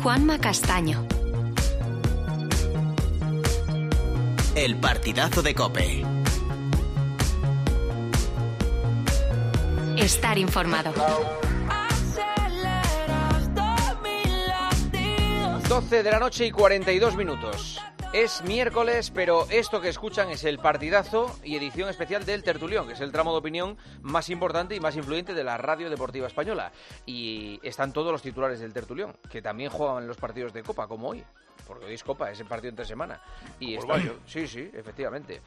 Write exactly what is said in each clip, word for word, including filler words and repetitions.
Juanma Castaño. El partidazo de COPE. Estar informado. doce de la noche y cuarenta y dos minutos. Es miércoles, pero esto que escuchan es el partidazo y edición especial del Tertulión, que es el tramo de opinión más importante y más influyente de la radio deportiva española. Y están todos los titulares del Tertulión, que también juegan en los partidos de Copa, como hoy. Porque hoy es Copa, es el partido entre semana. Y está... Sí, sí, efectivamente.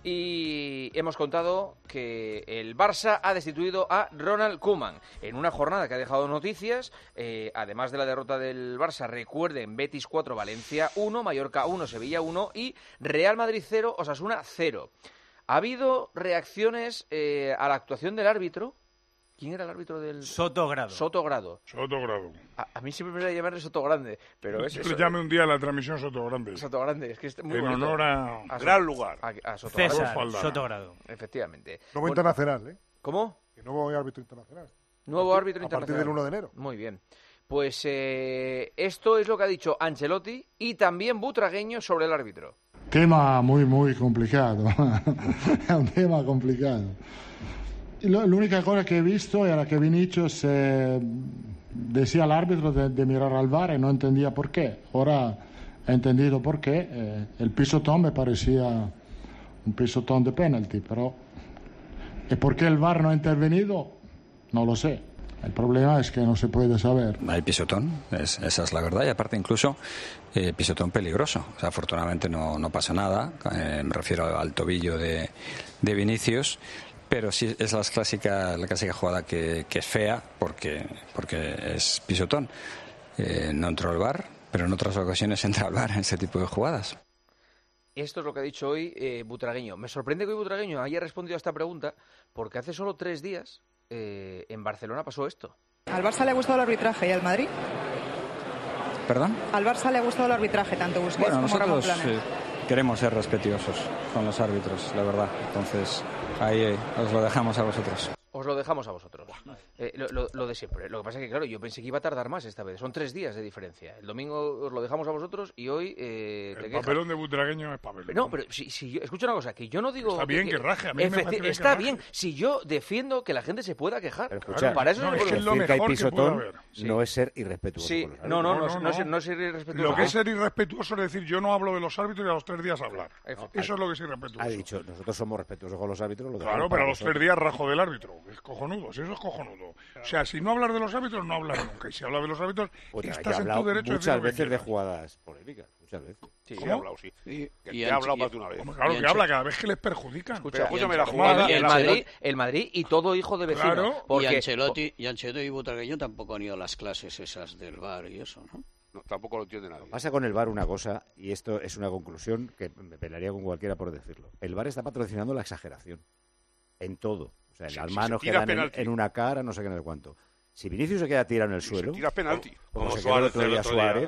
Y hemos contado que el Barça ha destituido a Ronald Koeman en una jornada que ha dejado noticias. Eh, además de la derrota del Barça, recuerden, Betis cuatro, Valencia uno, Mallorca uno, Sevilla uno y Real Madrid cero, Osasuna cero. Ha habido reacciones eh, a la actuación del árbitro. ¿Quién era el árbitro del...? Sotogrado. Sotogrado. Sotogrado. A, a mí siempre me voy a llamarle Sotogrande, pero es Yo eso. le llame un día a la transmisión Sotogrande. Sotogrande, es que es muy en bonito. honor a... a gran lugar. A, a Sotogrado. César Sotogrado. Efectivamente. Nuevo bueno, internacional, ¿eh? ¿Cómo? Que nuevo árbitro internacional. Nuevo árbitro a internacional. A partir del uno de enero. Muy bien. Pues eh, esto es lo que ha dicho Ancelotti y también Butragueño sobre el árbitro. Tema muy, muy complicado. Es un tema complicado. La única cosa que he visto era que Vinicius eh, decía al árbitro de, de mirar al V A R y no entendía por qué. Ahora he entendido por qué. Eh, el pisotón me parecía un pisotón de penalti, pero ¿y por qué el V A R no ha intervenido? No lo sé. El problema es que no se puede saber. Hay pisotón, es, esa es la verdad, y aparte incluso eh, pisotón peligroso. O sea, afortunadamente no, no pasa nada, eh, me refiero al tobillo de, de Vinicius. Pero sí es la clásica, la clásica jugada que, que es fea porque, porque es pisotón. Eh, no entró al V A R, pero en otras ocasiones entra al V A R en ese tipo de jugadas. Esto es lo que ha dicho hoy eh, Butragueño. Me sorprende que hoy Butragueño haya respondido a esta pregunta porque hace solo tres días eh, en Barcelona pasó esto. ¿Al Barça le ha gustado el arbitraje y al Madrid? ¿Perdón? Al Barça le ha gustado el arbitraje, tanto Busquets bueno, como Ramón Planes. Eh, queremos ser respetuosos con los árbitros, la verdad. Entonces, ahí eh, os lo dejamos a vosotros. Os lo dejamos a vosotros. Eh, lo, lo, lo de siempre. Lo que pasa es que, claro, yo pensé que iba a tardar más esta vez. Son tres días de diferencia. El domingo os lo dejamos a vosotros y hoy eh, te El quejas. papelón de Butragueño es papelón. No, pero si, si yo, escucha una cosa, que yo no digo... Está bien que, que raje, a mí efecti- me parece Está que bien, raje. si yo defiendo que la gente se pueda quejar. Pero escucha, claro, para eso no, no, es que es lo decir que hay mejor que puede pisotón haber. Sí. no es ser irrespetuoso. Sí, con los no, no, no, No, no, no, no, no. ser- no ser irrespetuoso. Lo que es ser irrespetuoso es decir, yo no hablo de los árbitros y a los tres días hablar. Eso es lo que es irrespetuoso. Ha dicho, nosotros somos respetuosos con los árbitros. Lo Claro, dejamos pero para a los vosotros. tres días rajo del árbitro. Es cojonudo, si eso es cojonudo. O sea, si no hablas de los árbitros, no hablas nunca. Y si hablas de los árbitros, Otra, yo estás he en hablado tu derecho de decir muchas lo que veces de quieras. jugadas polémicas, muchas veces. Sí, ¿Cómo? he hablado, sí. Y, Que y te he Anche- hablado más de una vez. Hombre, claro Y que Anche- habla cada vez que les perjudican. Escucha, Pero escúchame, y la Ancelotti- jugada- el, la- Madrid, el Madrid y todo hijo de vecino. Claro. Porque, y Ancelotti y Ancelotti y Butragueño tampoco han ido a las clases esas del V A R y eso, ¿no? No, tampoco lo entiende nadie. Pasa con el V A R una cosa, y esto es una conclusión que me pelearía con cualquiera por decirlo. El V A R está patrocinando la exageración. En todo. O sea, en Si- las si manos se que tira dan en, penalti. en una cara, no sé qué, no sé cuánto. Si Vinicius se queda tirado en el Y suelo, se tira penalti. como, Como se quedó el Suárez otro el día otro día. Suárez,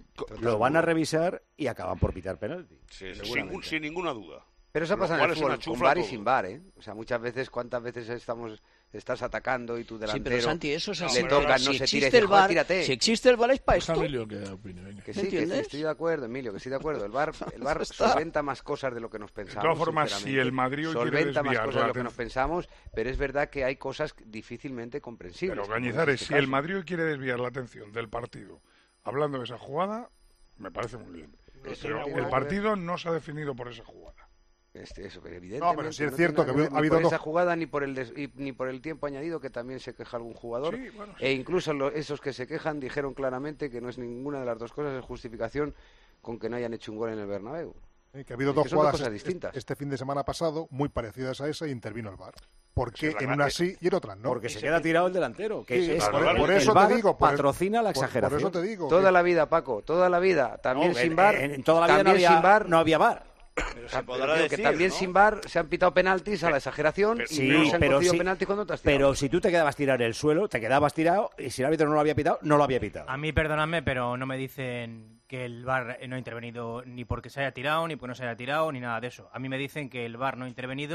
lo van a revisar y acaban por pitar penalti. Sí, sin, Seguramente. ningún- sin ninguna duda. Pero eso Lo pasa en cual el es una fútbol, con chufla V A R y todo. sin V A R, ¿eh? O sea, muchas veces, ¿cuántas veces estamos estás atacando y tu Sí, delantero pero Santi, eso es así. le toca, no si se tira y existe dice, el "Joder, V A R, tírate"? si existe el V A R es para esto. Emilio que opine, venga. Que ¿Me sí, que sí, entiendes? estoy de acuerdo, Emilio, que estoy de acuerdo. El V A R, el V A R Está. solventa más cosas de lo que nos De pensamos. todas formas, si sinceramente. el Madrid hoy quiere solventa más desviar cosas de la lo que nos atención- pensamos, pero es verdad que hay cosas difícilmente comprensibles. Pero como en Cañizares, este si el caso. Madrid hoy quiere desviar la atención del partido hablando de esa jugada, me parece muy bien. Eso Pero no tiene el nada que partido no se ha definido por esa jugada. Este, eso, evidentemente, No, pero sí es no cierto tiene que nada ha ver habido ni por dos- esa jugada ni por el des- y- ni por el tiempo añadido que también se queja algún jugador. Sí, bueno, sí. E incluso lo- esos que se quejan dijeron claramente que no es ninguna de las dos cosas es justificación con que no hayan hecho un gol en el Bernabéu. Eh, que ha habido Es dos que son dos jugadas cosas este, distintas. este fin de semana pasado muy parecidas a esa y intervino el V A R. ¿Por qué Pues es la en gra- una sí y en otra no? Porque se queda tirado el delantero. Que Sí, es, por- el- por el eso te V A R digo, por- patrocina la por- exageración. Por eso te digo. Toda que- la vida, Paco, toda la vida. También No, sin en- V A R. En, en toda la vida no también había, sin V A R. no había V A R. Pero Ah, se podrá pero digo que decir, también ¿no? sin V A R se han pitado penaltis a la exageración Pero- y Sí, no se han pero cogido sí- penaltis cuando te has tirado. Pero si tú te quedabas tirado en el suelo, te quedabas tirado y si el árbitro no lo había pitado, no lo había pitado. A mí, perdonadme, pero no me dicen que el V A R no ha intervenido ni porque se haya tirado, ni porque no se haya tirado, ni nada de eso. A mí me dicen que el V A R no ha intervenido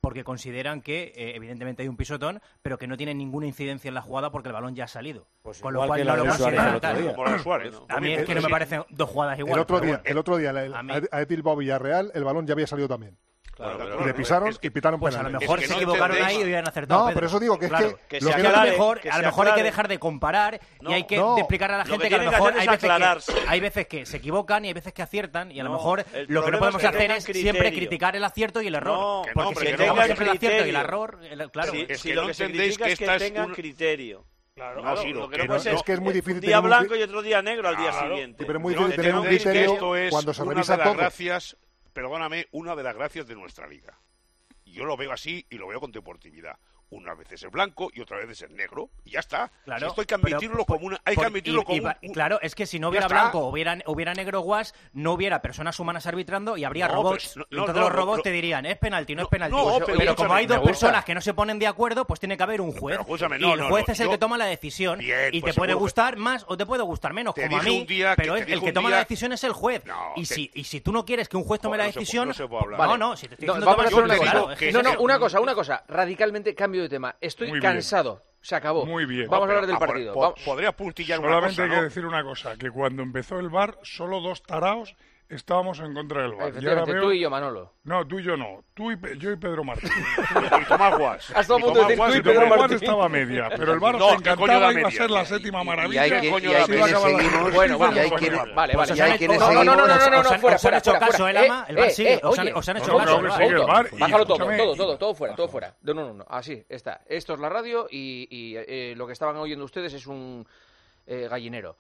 porque consideran que eh, evidentemente hay un pisotón, pero que no tiene ninguna incidencia en la jugada porque el balón ya ha salido. Pues con lo cual no lo consideran tal. A mí es que no me parecen dos jugadas iguales. El otro día, bueno. el otro día el, A mí- a Bilbao Villarreal, el balón ya había salido también. Claro, y pero- le pisaron es que- y pitaron Pues a penalti. lo mejor Es que se no equivocaron entendéis. ahí y hubieran acertado. No, Pedro. pero eso digo que es Claro. que, Que lo se que a lo aclare, mejor, que a se lo mejor hay que aclare. dejar de comparar No, y hay que no. explicarle a la Lo gente que que, a lo tienen que mejor hacer hay es veces aclararse. que, hay veces que se equivocan y hay veces que aciertan y a lo No, mejor el lo que no problema podemos es que hacer tengan es siempre criterio. criticar el acierto y el error. No, Que no, porque hombre, si que criticamos no. siempre el acierto y el criterio. error, el- claro. Sí, Es sí, que lo no que se entendéis critica que es que esta es tengan un- criterio. Claro, No, claro, sí, Lo que que no no- puede ser es que es muy difícil un tener día un blanco cri- y otro día negro al día Claro. siguiente. Sí, pero es muy No, difícil tener un entendéis que criterio esto es cuando se una revisa de las todo. gracias, perdóname, una de las gracias de nuestra liga. Y yo lo veo así y lo veo con deportividad. Unas veces es blanco y otras veces es negro. Y ya está. Claro, Si esto hay que pero- admitirlo como una, hay que Por- admitirlo y- como y va- un- claro, es que si no Ya hubiera está. blanco, hubiera, hubiera negro guas, no hubiera personas humanas arbitrando y habría No, robots. pero- no, y entonces no, los no, robots no, te dirían, es penalti, no, no, es penalti. no, Pues, pero pero como escúchame, hay dos me gusta. personas que no se ponen de acuerdo, pues tiene que haber un juez. Pero escúchame, y no, el no, juez no, es el yo- que toma la decisión. Bien, y pues te puede seguro que- gustar más o te puede gustar menos, Te como a dije mí. un día que- pero te es- dije el que un toma día- la decisión es el juez. No, y, te- si, y si tú no quieres que un juez tome Joder, la no se puede- decisión... no se puede hablar. No, Vale. no, si te estoy No, diciendo vamos a tomar hacer una decisiones, cosa. claro, es que No, es no, eso. una cosa, una cosa. Radicalmente cambio de tema. Estoy Muy bien. cansado. Se acabó. Muy bien. Vamos a No, hablar del pero, ah, partido. po- Vamos- Podría puntillar una Solamente cosa, hay que ¿no? decir una cosa, que cuando empezó el V A R, solo dos taraos estábamos en contra del V A R. Y ahora Efectivamente, veo- tú y yo, Manolo. No, tú y yo no. Tú y Pe- yo y Pedro Martín. Y Tomás Guas. Has estado a Y punto de Tomás decir Guas tú y y Pedro Tomás Guas. Martín. estaba a media, pero el V A R No, se ¿qué coño encantaba, da iba a media? ser la Y- séptima Y maravilla. hay, ¿Qué que, coño y hay da quienes media? seguimos... Bueno, bueno, y hay bueno, quienes- bueno, vale, vale. y hay ya- quienes no, no, no, seguimos- no, no, no, no, Os han- fuera, os han fuera, hecho fuera, caso, fuera. el ama, el V A R sigue, os han- oye, os han hecho no, caso. no, el que V A R. sigue el V A R. y Bájalo todo, escúchame, todo, todo, todo fuera, todo fuera. No, no, no, no, así está. Esto es la radio y, y, eh, lo que estaban oyendo ustedes es un eh, gallinero.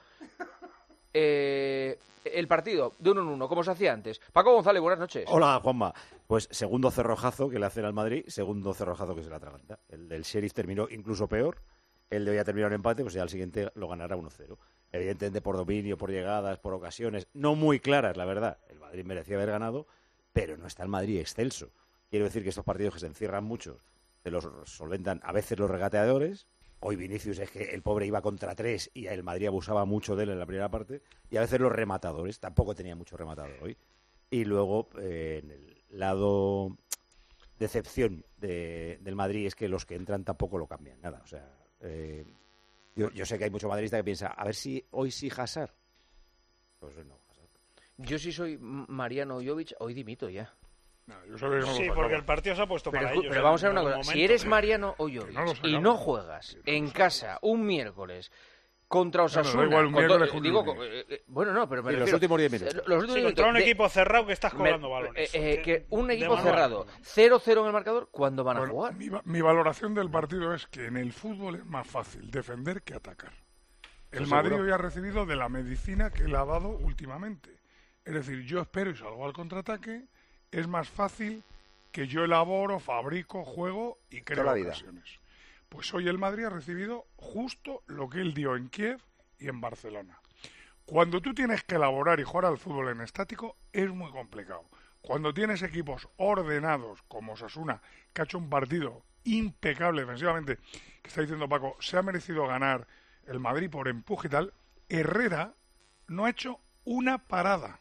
Eh, el partido de uno en uno, como se hacía antes. Paco González, buenas noches. Hola, Juanma. Pues segundo cerrojazo que le hacen al Madrid, segundo cerrojazo que se le atraganta. El del Sheriff terminó incluso peor. El de hoy ha terminado en empate, pues ya al siguiente lo ganará uno cero. Evidentemente por dominio, por llegadas, por ocasiones, no muy claras, la verdad. El Madrid merecía haber ganado, pero no está el Madrid excelso. Quiero decir que estos partidos que se encierran muchos, se los solventan a veces los regateadores. Hoy Vinicius es que el pobre iba contra tres y el Madrid abusaba mucho de él en la primera parte. Y a veces los rematadores, tampoco tenía mucho rematador hoy. Y luego, eh, en el lado decepción de, del Madrid es que los que entran tampoco lo cambian nada. O sea, eh, yo, yo sé que hay mucho madridista que piensa, a ver si hoy sí Hazard. Pues no, Hazard. Yo sí soy Mariano Jovic, hoy dimito ya. No, yo sabía que no lo Sí, sacaba. porque el partido se ha puesto Pero, para escu- ellos. pero en vamos a ver una algún cosa. Si momento. eres Mariano o Jovic no lo y sacamos. no juegas en casa un miércoles contra Bueno, da Osasuna, igual, un con miércoles to- que un digo, lunes. con- eh, eh, bueno, no, pero me Y los refiero- últimos diez minutos. eh, Los últimos Sí, minutos contra un de- equipo cerrado que estás me- cobrando balones. eh, eh, que un De equipo manual. cerrado, cero cero en el marcador, ¿cuándo van a Bueno, jugar? mi, va- mi valoración del partido es que en el fútbol es más fácil defender que atacar. El Sí, Madrid seguro. hoy ha recibido de la medicina que le ha dado últimamente. Es decir, yo espero y salgo al contraataque. Es más fácil que yo elaboro, fabrico, juego y creo Toda la vida. ocasiones. Pues hoy el Madrid ha recibido justo lo que él dio en Kiev y en Barcelona. Cuando tú tienes que elaborar y jugar al fútbol en estático, es muy complicado. Cuando tienes equipos ordenados, como Osasuna, que ha hecho un partido impecable defensivamente, que está diciendo Paco, se ha merecido ganar el Madrid por empuje y tal, Herrera no ha hecho una parada.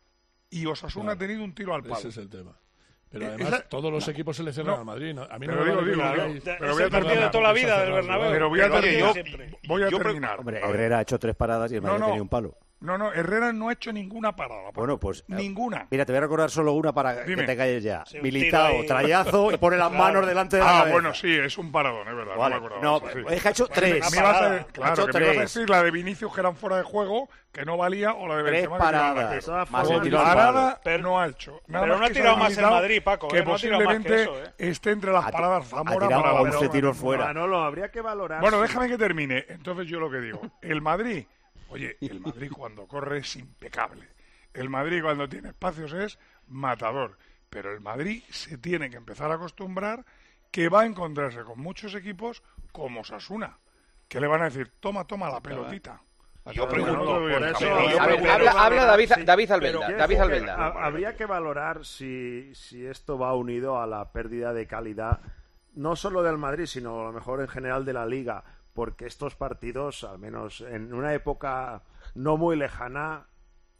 Y Osasuna Claro, ha tenido un tiro al palo. Ese es el tema. Pero Eh, además, esa- todos los no, equipos se le cierran no, al Madrid. ¿no? A mí pero no me digo, vale digo, que digo, hagáis- pero Es voy a el partido terminar. de toda la vida del Bernabéu. Pero voy a Lo que terminar. siempre. Voy a Yo pre- terminar. Hombre, A ver. Herrera ha hecho tres paradas y el No, Madrid no. ha tenido un palo. No, no, Herrera no ha hecho ninguna parada. Paco. Bueno, pues... Ninguna. Mira, te voy a recordar solo una para Dime. que te calles ya. Sí, un Militao, tiro ahí. trayazo y pone las Claro. manos delante de la Ah, cabeza. bueno, sí, es un paradón, es verdad. Vale. No me acordaba. No, de eso, sí. es que ha hecho tres. Me ibas a- parada. claro, Ha hecho que me ibas a tres. decir la de Vinicius que eran fuera de juego, que no valía, o la de Tres Benzema que tiraban paradas. al De todas arquero. formas, Pues tiro al parada palo. Pero- no ha hecho. Nada pero más no ha que tirado se más el habilitado Madrid, Paco, que eh, no ha tirado más que posiblemente eso, eh. esté entre las Ha ti- paradas ha Zamora tirado para once pero- tiros fuera. Manolo, habría que valorar. Bueno, si- déjame que termine. Entonces yo lo que digo, el Madrid, oye, el Madrid cuando corre es impecable. El Madrid cuando tiene espacios es matador. Pero el Madrid se tiene que empezar a acostumbrar que va a encontrarse con muchos equipos como Osasuna, que le van a decir, toma, toma la pelotita. Yo Pero pregunto, no te doy el por eso- campo. A ver, pero- habla, habla David, Sí, David pero Albelda. quiero David decir que Albelda. ha- habría que valorar si, si esto va unido a la pérdida de calidad, no solo del Madrid, sino a lo mejor en general de la Liga, porque estos partidos, al menos en una época no muy lejana,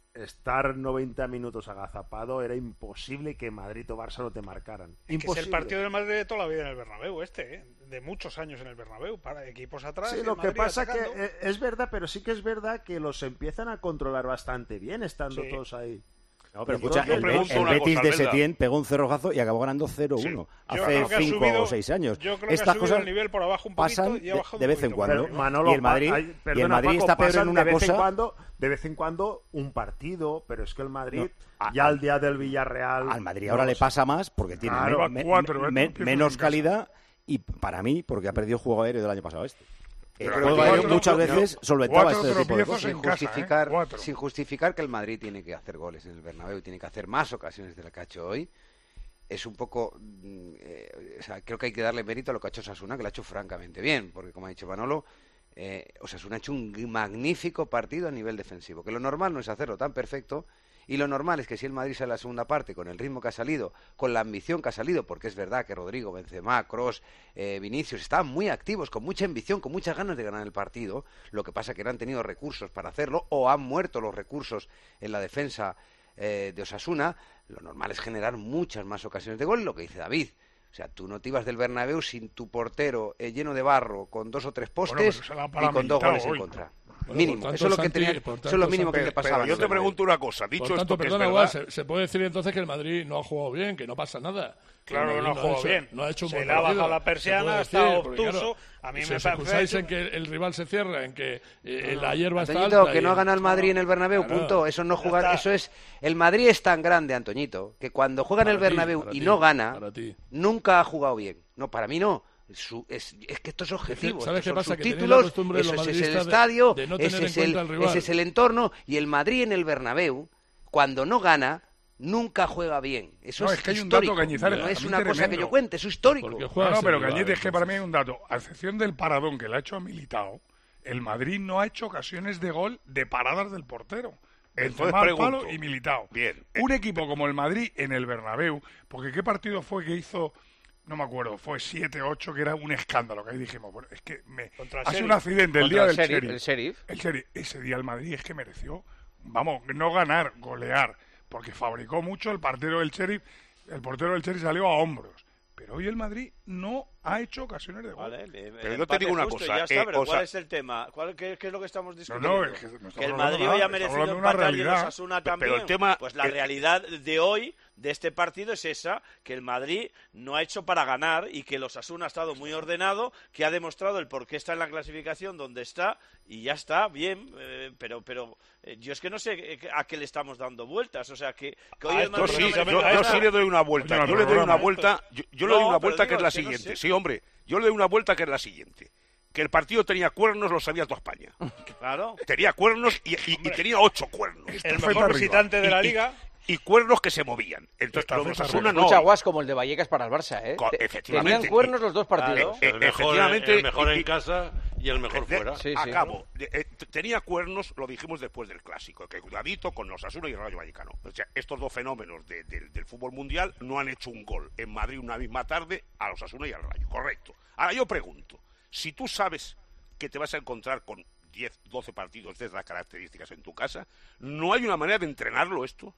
estar noventa minutos agazapado era imposible que Madrid o Barça no te marcaran. Es que es Imposible. el partido del Madrid de toda la vida en el Bernabéu, este, ¿eh? De muchos años en el Bernabéu, para equipos atrás. Sí, y el lo que Madrid pasa atacando. que eh, es verdad, pero sí que es verdad que los empiezan a controlar bastante bien estando Sí. todos ahí. No, pero Y escucha, entonces- el, pregunto el una Betis cosa, de Alberta. Setién pegó un cerrojazo y acabó ganando cero uno Yo hace creo que ha cinco subido- o seis años. Yo creo que Estas ha subido cosas el nivel por abajo un poquito pasan y ha de, bajado de un vez en poquito. cuando. Pero, Manolo, y el Madrid, pa- ay, y el perdona, Madrid Paco, está peor pasan en una de vez cosa. En cuando, de vez en cuando un partido, pero es que el Madrid, No, a- ya al día del Villarreal... Al Madrid no ahora lo le sé. pasa más porque tiene Claro, me- va me- cuatro, ¿eh? me- Empiezan menos en casa. calidad y para mí porque ha perdido juego aéreo del año pasado este. El Pero juego cuatro- aéreo muchas no, veces no, solventaba cuatro este tipo de tropiezos cosas. en sin casa, justificar, ¿eh? Cuatro. sin justificar que el Madrid tiene que hacer goles en el Bernabéu, tiene que hacer más ocasiones de la que ha hecho hoy. Es un poco, mm, eh, o sea, creo que hay que darle mérito a lo que ha hecho Osasuna, que lo ha hecho francamente bien, porque como ha dicho Manolo, eh, Osasuna ha hecho un magnífico partido a nivel defensivo, que lo normal no es hacerlo tan perfecto. Y lo normal es que si el Madrid sale a la segunda parte con el ritmo que ha salido, con la ambición que ha salido, porque es verdad que Rodrigo, Benzema, Kroos, eh, Vinicius estaban muy activos, con mucha ambición, con muchas ganas de ganar el partido, lo que pasa que no han tenido recursos para hacerlo o han muerto los recursos en la defensa eh, de Osasuna, lo normal es generar muchas más ocasiones de gol, lo que dice David. O sea, tú no te ibas del Bernabéu sin tu portero eh, lleno de barro, con dos o tres Bueno, postes pero se la ha para y con dos Militao goles en hoy. contra. Bueno, Mínimo, por tanto, eso es lo que Santi, tenía, por eso es lo tanto, mínimo que Santi, le pasaba. Pero yo al te Bernabéu. pregunto una cosa. Dicho Por tanto, esto que es perdona, verdad... igual, se, se puede decir entonces que el Madrid no ha jugado bien, que no pasa nada. Claro El que no ha Madrid jugado hecho- bien. No ha hecho un Se buen le ha bajado partido, la se persiana, puede ha estado decir, porque, obtuso. claro, A mí si me os parece excusáis hecho- en que el rival se cierra, en que eh, la hierba está Antoñito, alta. que y- no gana el Madrid en el Bernabéu, Claro. punto. Eso no Ya jugar, está. eso es. El Madrid es tan grande, Antoñito, que cuando juega en el Para ti, Bernabéu para y ti, no gana, para ti. nunca ha jugado bien. No, para mí no. Su- es, es que esto es Es objetivo. que, ¿sabes estos qué son pasa? sus Que tenéis la títulos, costumbre eso los es, es el madridistas de- estadio, de no tener ese, en es el, cuenta al rival. ese es el entorno. Y el Madrid en el Bernabéu, cuando no gana, nunca juega bien. Eso No, es, es que hay un histórico. dato, Cañizares, no para es mí una cosa tremendo. que yo cuente, es histórico. Porque No, juegas no, sin pero rival, Cañete, es que para mí entonces. hay un dato. A excepción del paradón que le ha hecho a Militao, el Madrid no ha hecho ocasiones de gol de paradas del portero. Entonces Benzema al pregunto. palo y Militao. Bien. Un equipo como el Madrid en el Bernabéu, porque ¿qué partido fue que hizo? No me acuerdo, fue siete ocho, que era un escándalo, que ahí dijimos, bueno, es que me Contra el hace Sheriff. un accidente el Contra día el del Sheriff, Sheriff. el Sheriff. El Sheriff. Ese día el Madrid es que mereció, vamos, no ganar, golear, porque fabricó mucho el portero del Sheriff, el portero del Sheriff salió a hombros. Pero hoy el Madrid no ha hecho ocasiones de gol. Vale, eh, Pero el yo te empate digo una justo y cosa, ya está, eh, pero o ¿cuál sea- es el tema? ¿Cuál, qué, qué es lo que estamos No, discutiendo? no, es que no estamos que el hablando Madrid nada, hoy ha estamos merecido hablando de una empatar y el realidad. Osasuna Pero también. el tema- pues la el- realidad de hoy, de este partido, es esa, que el Madrid no ha hecho para ganar y que el Osasuna ha estado muy ordenado, que ha demostrado el por qué está en la clasificación donde está y ya está, bien, eh, pero pero eh, yo es que no sé eh, a qué le estamos dando vueltas, o sea, que, que hoy Ah, el yo Madrid sí, no yo, merece yo ganar. sí le doy una vuelta. Oye, Yo le doy programa. una vuelta. Yo, yo le doy No, una pero vuelta que digo, es la es que no siguiente. sé. Sí, hombre. Yo le doy una vuelta que es la siguiente. Que el partido tenía cuernos, lo sabía toda España. Claro. Tenía cuernos y, y- y tenía ocho cuernos. El mejor visitante de la Y- y- liga. Y, cuernos que se movían. Entonces, Está los de feta Osasuna arriba. no. Mucha guas como el de Vallecas para el Barça, ¿eh? Co- Te- efectivamente. Tenían cuernos los dos partidos. Eh, El mejor, efectivamente, el mejor y- en y- casa y el mejor de- fuera. Sí, sí. Acabo. De- eh, t- tenía cuernos, lo dijimos después del clásico, que cuidadito con los Osasuna y el Rayo Vallecano. O sea, estos dos fenómenos de- de- del fútbol mundial no han hecho un gol en Madrid una misma tarde a los Osasuna y al Rayo. Correcto. Ahora yo pregunto, si tú sabes que te vas a encontrar con diez, doce partidos de esas características en tu casa, ¿no hay una manera de entrenarlo esto?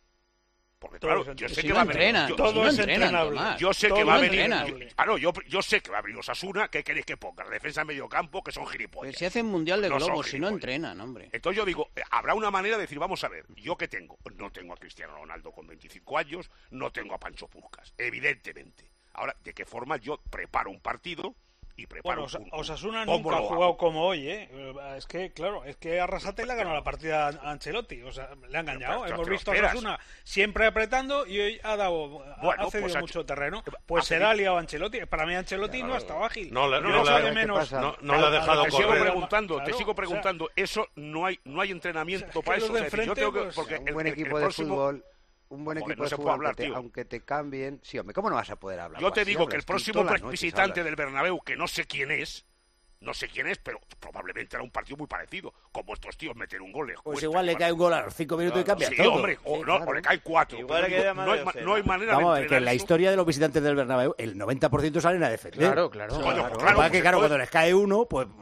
Porque Todo claro, es yo entrenable. sé Si que no va a venir. entrenan, yo, todo yo- es entrenable. Yo sé Todo que va a es venir. entrenable. Yo, ah, no, yo, yo sé que va a venir Osasuna. ¿Qué queréis que ponga? La defensa en medio campo, que son gilipollas. Pues si hacen mundial de No son globos, si no gilipollas. entrenan, hombre. Entonces yo digo, eh, habrá una manera de decir, vamos a ver, ¿yo qué tengo? No tengo a Cristiano Ronaldo con veinticinco años, no tengo a Pancho Puskas, evidentemente. Ahora, ¿de qué forma yo preparo un partido y preparo Bueno, Osa- un, un- Osasuna ¿cómo nunca ha lo jugado hago? como hoy, ¿eh? Es que, claro, es que Arrasate le ha ganado la partida a Ancelotti. O sea, le ha engañado. pero Hemos te lo visto a esperas. Osasuna siempre apretando y hoy ha dado ha- Bueno, ha cedido pues ha mucho hecho- terreno. ha Pues se cedido- la ha liado Ancelotti. Para mí Ancelotti no ha estado ágil. No le- Yo no echo le- de menos. no- no Pero- le ha dejado te sigo correr. preguntando, Claro, te sigo o sea, preguntando, eso no hay no hay entrenamiento o sea, es que para los eso. de O sea, es decir, yo enfrente, tengo que- pues, porque un el- buen el- equipo el de próximo- fútbol, un buen Joder, equipo no de se fútbol, puede hablar, aunque, te, tío. aunque te cambien, sí, hombre, ¿cómo no vas a poder hablar? Yo te Así digo que hablas el tú próximo todas las noches, visitante hablas. del Bernabéu, que no sé quién es, no sé quién es, pero probablemente era un partido muy parecido. Como estos tíos meter un gol les Pues cuesta, igual le cae un gol a los cinco minutos y cambia Sí, todo. hombre, o, no, o le cae cuatro. Igual pero le digo, queda no, hay, medio ma- cero. no hay manera Vamos a de ver, que en entrenar la eso. historia de los visitantes del Bernabéu, el noventa por ciento salen a defender. Claro, claro. Coño, Lo pues que claro, pasa es que, pues claro, entonces- cuando les cae uno, pues, pues,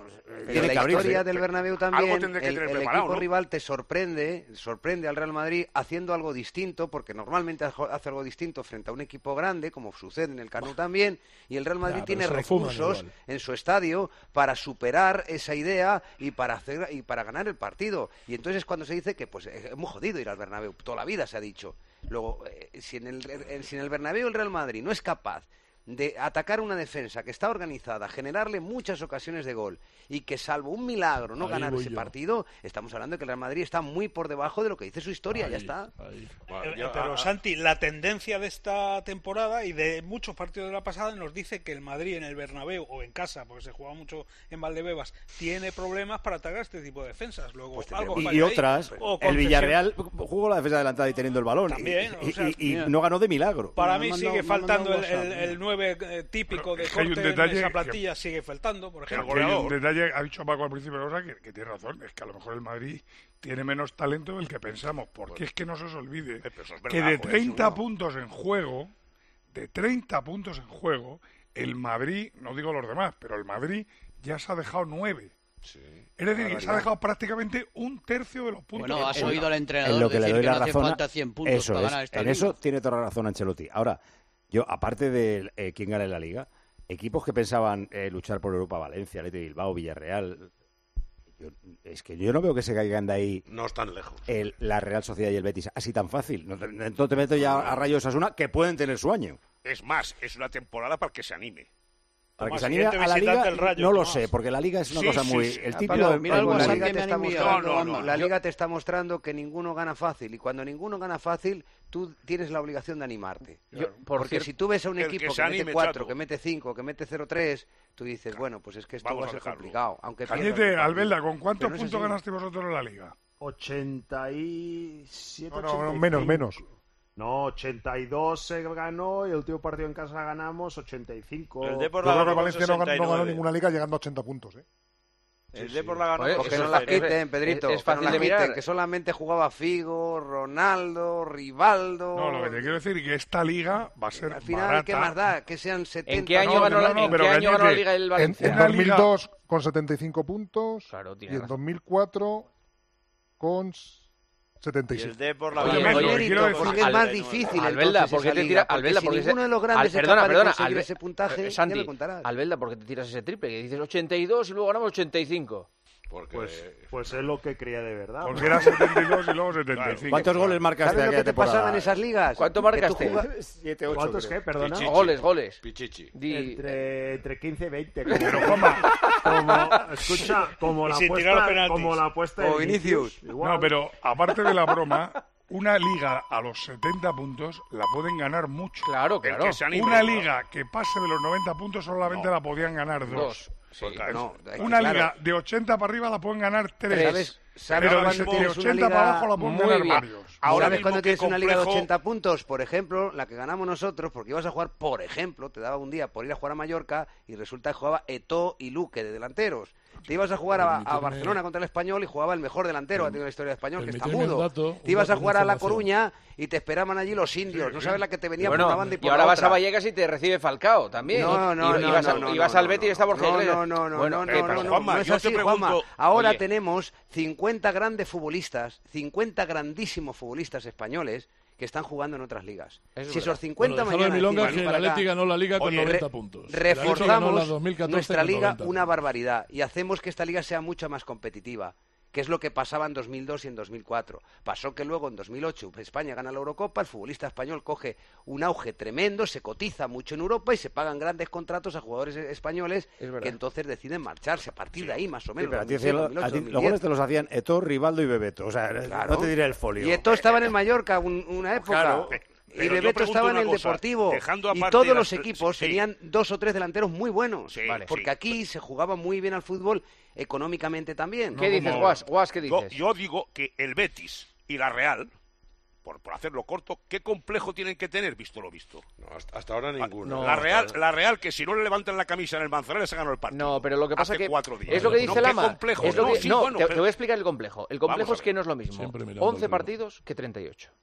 Tiene en que la abrirse. historia del Bernabéu también, Algo tendré que el, tener el preparado, equipo ¿no? rival te sorprende, sorprende al Real Madrid haciendo algo distinto, porque normalmente hace algo distinto frente a un equipo grande, como sucede en el Camp Nou también, y el Real Madrid Ya, pero tiene se lo fuman recursos igual. en su estadio para superar esa idea y para hacer y para ganar el partido. Y entonces es cuando se dice que pues es muy jodido ir al Bernabéu, toda la vida se ha dicho. Luego, eh, si, en el, en, si en el Bernabéu el Real Madrid no es capaz de atacar una defensa que está organizada, generarle muchas ocasiones de gol y que salvo un milagro no Ahí ganar voy ese yo. partido, estamos hablando de que el Real Madrid está muy por debajo de lo que dice su historia, Ahí, ya está. ahí. Eh, yo- Pero ah, Santi, la tendencia de esta temporada y de muchos partidos de la pasada nos dice que el Madrid en el Bernabéu o en casa, porque se juega mucho en Valdebebas, tiene problemas para atacar este tipo de defensas. Luego Pues algo y, falla y ahí. otras, O el concesión. Villarreal jugó la defensa adelantada y teniendo el balón. y- También, y, o sea, y- y mira. no ganó de milagro. Para Me mí ha sigue mandado- me ha faltando el, mandado un el, WhatsApp, el nueve eh, típico de es que hay un corte en detalle esa que- plantilla, sigue faltando, por Que ejemplo. aquí hay un detalle, ha dicho Paco al principio de la cosa, que, que tiene razón, es que a lo mejor el Madrid tiene menos talento del que pensamos, porque es que no se os olvide Eh, pero eso es que verdad, de joder, treinta eso no. puntos en juego, de treinta puntos en juego, el Madrid, no digo los demás, pero el Madrid ya se ha dejado nueve. Es decir, que se ha dejado prácticamente un tercio de los puntos. Bueno, has En- oído al En entrenador lo que le decir doy que la no hace razón. a- falta cien puntos eso para es, ganar esta en liga. eso tiene toda la razón Ancelotti. Ahora, yo, aparte de eh, quién gana en la liga, equipos que pensaban eh, luchar por Europa, Valencia, Athletic de Bilbao, Villarreal, yo- es que yo no veo que se caigan de ahí No están lejos. el- la Real Sociedad y el Betis así tan fácil. No te, no te meto ya a Rayo Osasuna, que pueden tener su año. Es más, es una temporada para que se anime. Para que Tomás, se anime a siguiente la visitante liga, el Rayo, no lo Tomás. sé, porque la liga es una Sí, cosa sí, muy... sí. El Ah, título... Pablo, el- mira el el- la WhatsApp liga que te me está han enviado, mostrando, No, no, no. la Yo- liga te está mostrando que ninguno gana fácil y cuando ninguno gana fácil tú tienes la obligación de animarte. Yo, por Porque cierto, si tú ves a un el equipo que que, se mete anime, cuatro, chato. que mete cinco, que mete cero tres, tú dices, bueno, pues es que esto Vamos va a a ser dejarlo. complicado. Aunque pierdas Cañete, el partido. Albelda, ¿con cuántos Pero no es puntos así. ganaste vosotros en la liga? ochenta y siete, No, no, ochenta y menos, cinco. menos. No, ochenta y dos se ganó y el último partido en casa ganamos ochenta y cinco. El Depor Yo la creo que ganó con Valencia no, ganó- no ganó sesenta y nueve. ninguna liga llegando a ochenta puntos, ¿eh? El Depor la ganó Joder, con Pues que no Eso la es- sesenta y nueve. quiten, Pedrito. es- es que no fácil la de quiten, mirar. que solamente jugaba Figo, Ronaldo, Rivaldo. No, lo que te quiero decir es que esta liga va a ser Al final, barata. ¿qué más da? Que sean setenta. ¿En qué año No, ganó, no, la, no, ¿en pero qué año ganó la Cañete, Liga del En, Valencia? en Una dos mil liga- dos con setenta y cinco puntos Claro, tiene y en razón. dos mil cuatro con setenta y Y seis. el Depor la Oye, ganó oye, con quiero sesenta y decir- nueve. porque es Al- más difícil Albelda, entonces ¿por qué esa te liga, tira, porque Albelda, si porque ninguno se- de los grandes Al- es perdona, capaz de perdona, conseguir Albe- ese puntaje, eh, ya Santi, me contarás. Albelda, ¿por qué te tiras ese triple? Que dices ochenta y dos y luego ganamos ochenta y cinco. Porque Pues, pues es lo que creía de verdad. Porque era setenta y dos y luego setenta y cinco. ¿Cuántos goles marcaste ¿Sabes lo aquella que te temporada? pasaba en esas ligas? ¿Cuánto Que tú marcaste? jugabas- Siete, ocho, ¿Cuántos creo. qué? Perdona. Pichichi. Goles, goles. Pichichi. Di- Entre, entre quince y veinte. Pero, Juanma, Como, escucha, como Y la sin tirar apuesta, penaltis. como la apuesta O de Vinicius. igual. no, pero aparte de la broma, una liga a los setenta puntos la pueden ganar mucho. Claro, El claro. que se anime, Una ¿no? liga que pase de los noventa puntos solamente No. la podían ganar dos. Dos. Sí. No, es que Una claro, liga de ochenta para arriba la pueden ganar tres. ¿Sabes, sabes Pero de, cuándo de tienes una ochenta para liga abajo la pueden muy ganar bien. varios. Ahora ¿Sabes mismo cuando qué tienes una liga de complejo- ochenta puntos? Por ejemplo, la que ganamos nosotros, porque ibas a jugar, por ejemplo, te daba un día por ir a jugar a Mallorca y resulta que jugaba Eto'o y Luque de delanteros. Te ibas a jugar a, a Barcelona contra el Español y jugaba el mejor delantero que ha tenido la historia del Español, que está Permíteme un mudo. dato, Te ibas un a dato, jugar una a La información. Coruña y te esperaban allí los indios. No sabes la que te venía Bueno, por una banda y por y ahora la vas otra. a Vallecas y te recibe Falcao también. No, no, y, no, y vas, no, a- no, y vas no, al no, Betis y está Borja no, Iglesias. no, no, no, Bueno, no, eh, no, pero no, no, Juanma, no es yo te así, Juanma. pregunto- Ahora Oye. tenemos cincuenta grandes futbolistas, cincuenta grandísimos futbolistas españoles que están jugando en otras ligas. Es si verdad. esos cincuenta Bueno, déjalo de mañana milongas deciden que para el acá, Atleti ganó la Liga con oye, noventa re- puntos. El Atleti ganó la reforzamos dos mil catorce nuestra con liga noventa una puntos. barbaridad y hacemos que esta liga sea mucho más competitiva, que es lo que pasaba en dos mil dos y en dos mil cuatro. Pasó que luego en dos mil ocho España gana la Eurocopa, el futbolista español coge un auge tremendo, se cotiza mucho en Europa y se pagan grandes contratos a jugadores españoles Es verdad. que entonces deciden marcharse a partir de ahí más o Sí, menos. pero a ti, dos mil seis, a dos mil ocho, ti dos mil los diez. goles te los hacían Eto'o, Rivaldo y Bebeto. O sea, Claro. no te diré el folio. Y Eto'o estaba en el Mallorca un- una época. Claro. Y Pero yo Bebeto pregunto estaba en una el cosa, Deportivo. dejando Y aparte todos las- los equipos sí. tenían dos o tres delanteros muy buenos. Sí, Vale. Porque sí. aquí se jugaba muy bien al fútbol económicamente también. ¿Qué dices, Guas? Guas, ¿qué Yo, dices? yo digo que el Betis y la Real, por, por hacerlo corto, ¿qué complejo tienen que tener visto lo visto? No, hasta, hasta ahora ninguno. No, la Real, Hasta- la Real que si no le levantan la camisa en el Manzanares se ganó el partido. No, pero lo que pasa Hace que cuatro días. es lo que No, dice ¿qué Lama. complejo? Es lo No, que- sí, no, bueno, te, pero- te voy a explicar el complejo. El complejo Vamos a es que ver. no es lo mismo. Siempre mirando once arriba. partidos que treinta y ocho.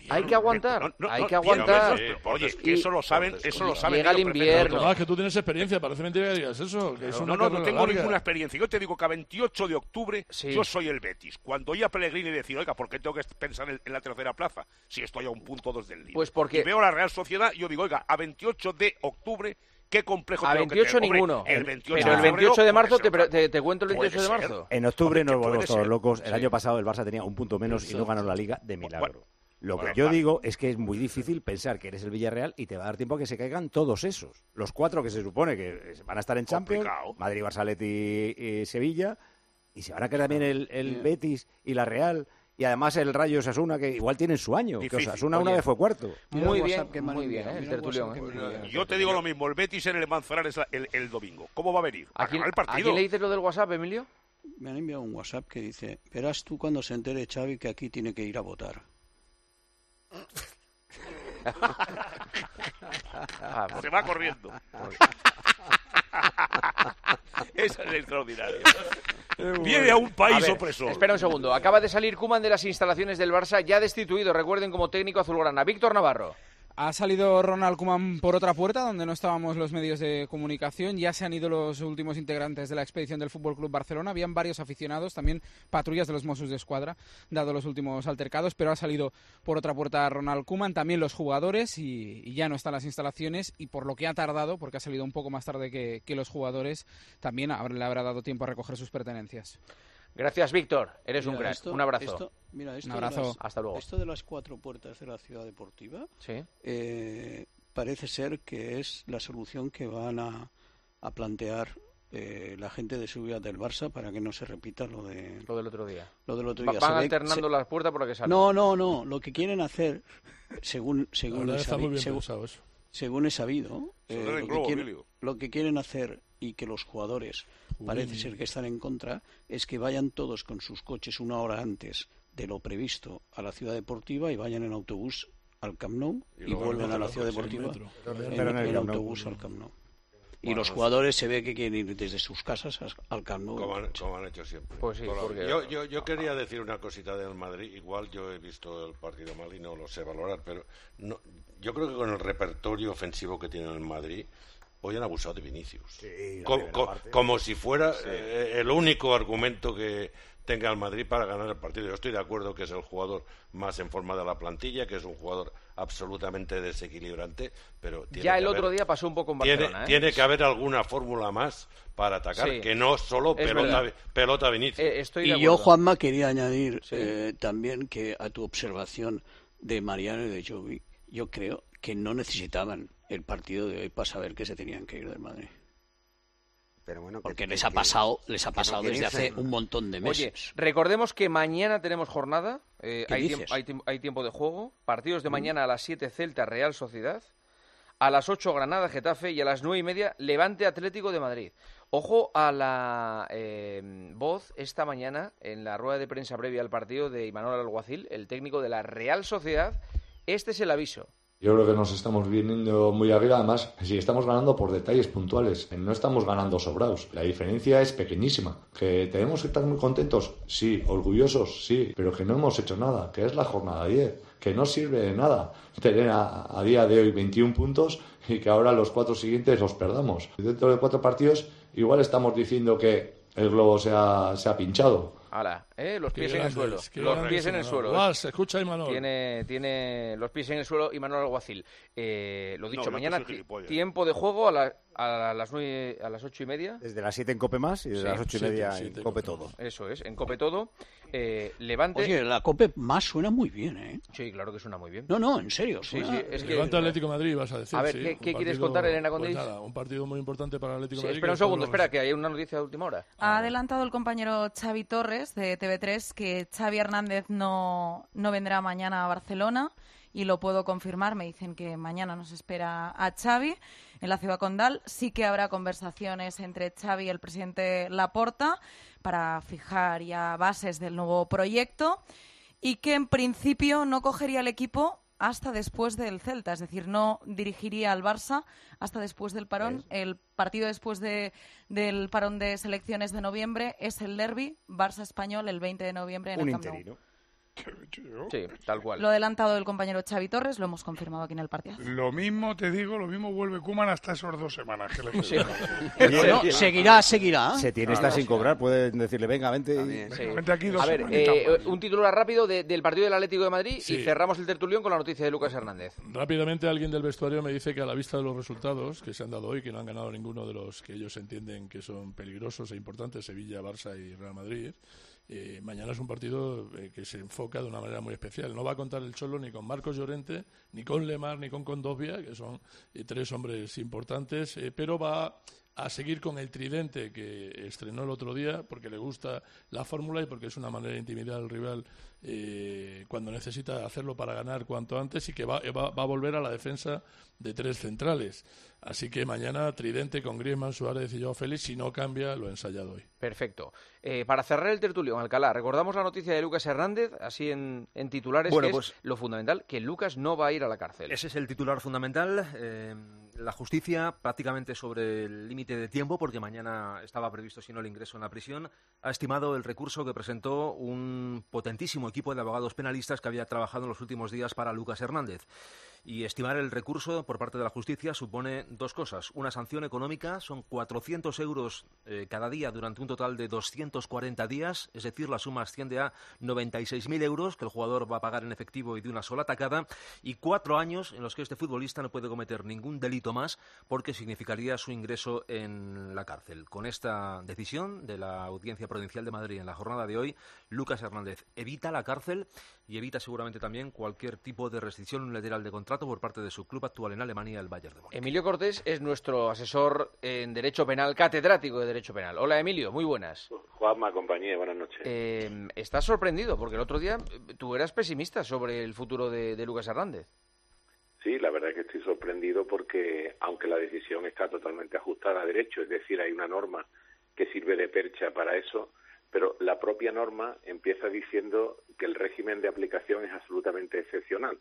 Hay que aguantar, No, no, hay no, que aguantar. tío, pero, oye, es que eso lo saben, eso lo saben. Llega el ellos invierno. No, es que tú tienes experiencia, parece mentira que digas eso. Que es No, una no, no, no carrera tengo larga. ninguna experiencia. Yo te digo que a veintiocho de octubre Sí. yo soy el Betis. Cuando oí a Pellegrini decir, oiga, ¿por qué tengo que pensar en, en la tercera plaza si estoy a un punto dos del líder? Pues porque- Y veo la Real Sociedad y yo digo, oiga, a veintiocho de octubre, ¿qué complejo A tengo que veintiocho tener? Hombre, ninguno. el veintiocho Pero el de veintiocho de febrero marzo, puede te, ser otra te, te cuento el Puede veintiocho de ser. marzo. En octubre Hombre, nos que volvemos puede todos ser. locos. El Sí. año pasado el Barça tenía un punto menos y no Exacto. ganó la Liga de milagro. Bueno, Lo que bueno, yo vale. digo es que es muy difícil pensar que eres el Villarreal y te va a dar tiempo a que se caigan todos esos. Los cuatro que se supone que van a estar en Champions, Complicado. Madrid, Barça, Atleti y Sevilla, y se van a quedar también el, el Betis y la Real, y además el Rayo Osasuna, que igual tienen su año, que Difícil. Osasuna una Oye, vez fue cuarto. Mira Muy el bien, WhatsApp que me han muy bien, enviado, ¿eh? el mira el tertulión. WhatsApp que me han enviado. Yo te digo lo mismo, el Betis en el Manzanares el, el domingo. ¿Cómo va a venir? ¿A ¿A quién, ganar el ¿A partido? quién le dices lo del WhatsApp, Emilio? Me han enviado un WhatsApp que dice, verás tú cuando se entere Xavi que aquí tiene que ir a votar. Ah, pues- Se va corriendo. Esa es extraordinaria. Viene a un país A ver, opresor. Espera un segundo. Acaba de salir Koeman de las instalaciones del Barça, ya destituido, recuerden, como técnico azulgrana. Víctor Navarro. Ha salido Ronald Koeman por otra puerta, donde no estábamos los medios de comunicación. Ya se han ido los últimos integrantes de la expedición del F C Barcelona. Habían varios aficionados, también patrullas de los Mossos de Escuadra, dado los últimos altercados, pero ha salido por otra puerta Ronald Koeman, también los jugadores, y, y ya no están las instalaciones. Y por lo que ha tardado, porque ha salido un poco más tarde que, que los jugadores, también habrá- le habrá dado tiempo a recoger sus pertenencias. Gracias, Víctor. Eres Mira, un crack. esto- un abrazo. esto- mira, esto Un de abrazo. las- Hasta luego. Esto de las cuatro puertas de la ciudad deportiva Sí. eh, parece ser que es la solución que van a, a plantear eh, la gente de seguridad del Barça para que no se repita lo de Lo del otro día. lo del otro Va- día. van Se ve- alternando se- las puertas por la que salen. No, no, no. Lo que quieren hacer, según La según verdad he está muy sabi- bien según- pensado eso. según he sabido, Se eh, lo den en lo, que globo, quieren, Emilio. lo que quieren hacer y que los jugadores parece ser que están en contra es que vayan todos con sus coches una hora antes de lo previsto a la ciudad deportiva y vayan en autobús al Camp Nou Y y, luego vuelvan en a la metro, ciudad sí, en deportiva metro. en, Pero en el en Camp Nou. autobús al Camp Nou. Y Bueno, los no jugadores se ve que quieren ir desde sus casas as- al Camp Nou. Como han, como han hecho siempre. Pues sí, Toda la- porque- yo, yo, yo quería decir una cosita del Madrid. Igual yo he visto el partido mal y no lo sé valorar, pero no, yo creo que con el repertorio ofensivo que tiene el Madrid, hoy han abusado de Vinicius. Sí, la Co- primera co- parte. como si fuera eh, el único argumento que tenga el Madrid para ganar el partido. Yo estoy de acuerdo que es el jugador más en forma de la plantilla, que es un jugador absolutamente desequilibrante, pero tiene Ya que el haber- otro día pasó un poco en tiene, Barcelona, ¿eh? tiene que haber alguna fórmula más para atacar, Sí. que no solo Es pelota, verdad. pelota Vinicius. Eh, estoy de Y yo, acuerdo. Juanma, quería añadir Sí. eh, también que a tu observación de Mariano y de Jovi, yo creo que no necesitaban el partido de hoy para saber que se tenían que ir del Madrid. Pero bueno, que- Porque que- les ha que- pasado, les ha que no pasado quieren desde hace irse. un montón de Oye, meses. recordemos que mañana tenemos jornada. eh, ¿Qué hay, dices? tiempo, hay, tiempo, hay tiempo de juego. Partidos de Mm. mañana a las siete Celta Real Sociedad. A las ocho Granada Getafe y a las nueve y media Levante Atlético de Madrid. Ojo a la eh, voz esta mañana en la rueda de prensa previa al partido de Imanol Alguacil, el técnico de la Real Sociedad. Este es el aviso. Yo creo que nos estamos viniendo muy arriba, además, si estamos ganando por detalles puntuales, no estamos ganando sobrados. La diferencia es pequeñísima. ¿Que tenemos que estar muy contentos? Sí. ¿Orgullosos? Sí. Pero que no hemos hecho nada, que es la jornada diez, que no sirve de nada tener a, a día de hoy veintiún puntos y que ahora los cuatro siguientes los perdamos. Dentro de cuatro partidos igual estamos diciendo que el globo se ha, se ha pinchado. Ala, ¿eh? Los Qué pies en el grandes, suelo. qué Los grandes, pies en el Imanol. suelo. Guau, ¿eh? se escucha Imanol. Tiene, tiene los pies en el suelo Imanol Alguacil. Eh, lo dicho, No, no, mañana que soy ti- gilipollas. tiempo de juego a, la- a las nueve, a las ocho y media. Desde las siete en Cope más y desde Sí. las ocho y Siete, media siete, en Cope Cope todo. Eso es, en Cope todo. Eh, Levante. Oye, la Cope más suena muy bien, ¿eh? Sí, claro que suena muy bien. No, no, en serio. Sí, suena- sí, es que- Levante Atlético de Madrid, vas a decir. A ver, sí, ¿qué- un qué quieres partido- contar, Elena pues Condis? nada, un partido muy importante para el Atlético Sí, de Madrid. espera que un segundo, después lo espera, que hay una noticia de última hora. Ha adelantado el compañero Xavi Torres de T V tres que Xavi Hernández no, no vendrá mañana a Barcelona y lo puedo confirmar. Me dicen que mañana nos espera a Xavi en la ciudad condal. Sí que habrá conversaciones entre Xavi y el presidente Laporta para fijar ya bases del nuevo proyecto y que en principio no cogería el equipo hasta después del Celta, es decir, no dirigiría al Barça hasta después del parón. El partido después de, del parón de selecciones de noviembre es el derbi Barça-Español el veinte de noviembre en Un el Camp Nou. interino. Sí, tal cual. Lo ha adelantado el compañero Xavi Torres, lo hemos confirmado aquí en el partido. Lo mismo te digo, lo mismo vuelve Koeman hasta esos dos semanas que le sí. Bueno, seguirá, seguirá. Se tiene, Ah, está no, sin sí. cobrar, pueden decirle, venga, vente. Bien, sí. Vente aquí dos A ver, semanitas eh, más. un titular rápido de- del partido del Atlético de Madrid Sí. y cerramos el tertulión con la noticia de Lucas Hernández. Rápidamente alguien del vestuario me dice que a la vista de los resultados que se han dado hoy, que no han ganado ninguno de los que ellos entienden que son peligrosos e importantes, Sevilla, Barça y Real Madrid, eh, mañana es un partido eh, que se enfoca de una manera muy especial. No va a contar el Cholo ni con Marcos Llorente, ni con Lemar, ni con Condovia, que son eh, tres hombres importantes, eh, pero va a seguir con el tridente que estrenó el otro día, porque le gusta la fórmula y porque es una manera de intimidar al rival eh, cuando necesita hacerlo para ganar cuanto antes, y que va, va, va a volver a la defensa de tres centrales. Así que mañana tridente con Griezmann, Suárez y Joao Félix, si no cambia lo ensayado hoy. Perfecto. Eh, para cerrar el tertulión, Alcalá, recordamos la noticia de Lucas Hernández, así en, en titulares, Bueno, que pues- es lo fundamental, que Lucas no va a ir a la cárcel. Ese es el titular fundamental. Eh, la justicia, prácticamente sobre el límite de tiempo, porque mañana estaba previsto, si no, el ingreso en la prisión, ha estimado el recurso que presentó un potentísimo equipo de abogados penalistas que había trabajado en los últimos días para Lucas Hernández. Y estimar el recurso por parte de la justicia supone dos cosas. Una sanción económica, son cuatrocientos euros eh, cada día durante un total de doscientos cuarenta días, es decir, la suma asciende a noventa y seis mil euros que el jugador va a pagar en efectivo y de una sola tacada, y cuatro años en los que este futbolista no puede cometer ningún delito más, porque significaría su ingreso en la cárcel. Con esta decisión de la Audiencia Provincial de Madrid en la jornada de hoy, Lucas Hernández evita la cárcel y evita seguramente también cualquier tipo de restricción unilateral de contrato por parte de su club actual en Alemania, el Bayern de Múnich. Emilio Cortés es nuestro asesor en Derecho Penal, catedrático de Derecho Penal. Hola, Emilio, muy buenas. Juanma, compañía, buenas noches. Eh, ¿Estás sorprendido? Porque el otro día eh, tú eras pesimista sobre el futuro de, de Lucas Hernández. Sí, la verdad es que estoy sorprendido porque, aunque la decisión está totalmente ajustada a derecho, es decir, hay una norma que sirve de percha para eso, pero la propia norma empieza diciendo que el régimen de aplicación es absolutamente excepcional.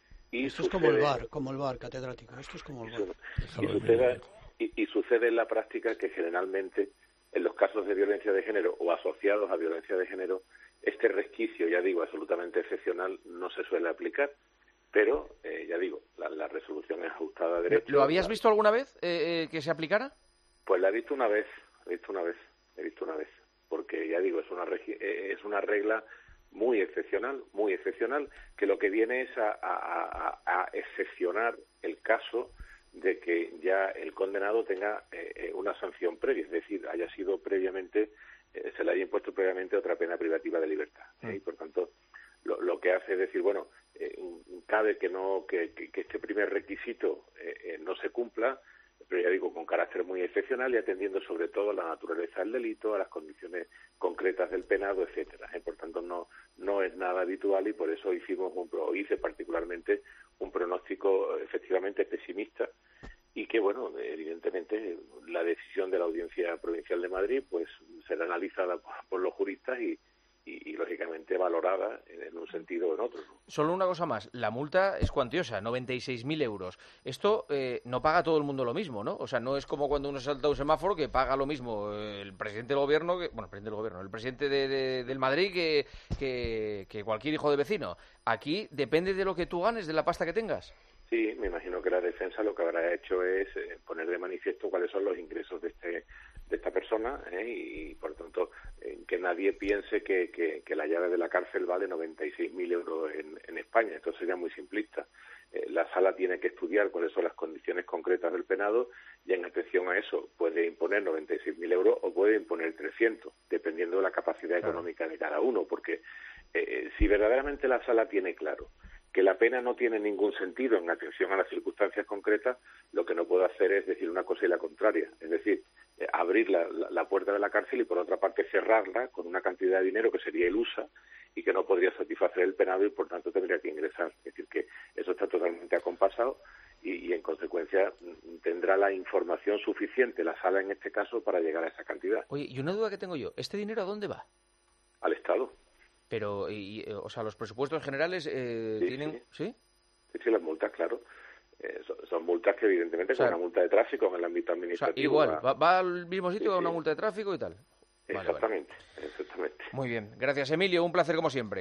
Y Esto es como el sucede- V A R, como el V A R, catedrático. Esto es como el V A R. Y sucede, y, y sucede en la práctica que generalmente en los casos de violencia de género o asociados a violencia de género, este resquicio, ya digo, absolutamente excepcional, no se suele aplicar. Pero, eh, ya digo, la, la resolución es ajustada a derecho. ¿Lo habías La- visto alguna vez eh, eh, que se aplicara? Pues la he visto una vez, he visto una vez, he visto una vez. Porque, ya digo, es una, regi- eh, es una regla muy excepcional, muy excepcional, que lo que viene es a, a, a, a excepcionar el caso de que ya el condenado tenga eh, una sanción previa, es decir, haya sido previamente, eh, se le haya impuesto previamente otra pena privativa de libertad. ¿eh? Y por tanto, lo, lo que hace es decir, bueno, eh, cabe que no que, que, que este primer requisito eh, eh, no se cumpla, pero ya digo, con carácter muy excepcional y atendiendo sobre todo a la naturaleza del delito, a las condiciones concretas del penado, etcétera. ¿eh? Por tanto, no no es nada habitual y por eso hicimos un, o hice particularmente un pronóstico efectivamente pesimista y que, bueno, evidentemente la decisión de la Audiencia Provincial de Madrid pues será analizada por, por los juristas y, y, y, lógicamente, valorada en, en un sentido o en otro, ¿no? Solo una cosa más, la multa es cuantiosa, noventa y seis mil euros. Esto eh, no paga todo el mundo lo mismo, ¿no? O sea, no es como cuando uno salta un semáforo que paga lo mismo el presidente del gobierno, que, bueno, el presidente del gobierno, el presidente de, de, del Madrid que, que, que cualquier hijo de vecino. Aquí depende de lo que tú ganes, de la pasta que tengas. Sí, me imagino que la defensa lo que habrá hecho es eh, poner de manifiesto cuáles son los ingresos de este de esta persona ¿eh? y, por tanto, eh, que nadie piense que, que, que la llave de la cárcel vale noventa y seis mil euros en, en España. Esto sería muy simplista. Eh, la sala tiene que estudiar cuáles son las condiciones concretas del penado y, en atención a eso, puede imponer noventa y seis mil euros o puede imponer trescientos, dependiendo de la capacidad claro. económica de cada uno, porque eh, si verdaderamente la sala tiene claro que la pena no tiene ningún sentido en atención a las circunstancias concretas, lo que no puede hacer es decir una cosa y la contraria. Es decir, eh, abrir la, la, la puerta de la cárcel y, por otra parte, cerrarla con una cantidad de dinero que sería ilusa y que no podría satisfacer el penado y, por tanto, tendría que ingresar. Es decir, que eso está totalmente acompasado y, y en consecuencia, tendrá la información suficiente, la sala en este caso, para llegar a esa cantidad. Oye, y una duda que tengo yo, ¿este dinero a dónde va? Al Estado. Pero, y, o sea, los presupuestos generales eh, sí, tienen... Sí. ¿Sí? Sí, sí, las multas, claro. Eh, son, son multas que, evidentemente, o sea, con una multa de tráfico en el ámbito administrativo... O sea, igual, va, va al mismo sitio sí, a una sí. multa de tráfico y tal. Exactamente, vale, vale. exactamente. Muy bien. Gracias, Emilio. Un placer, como siempre. Un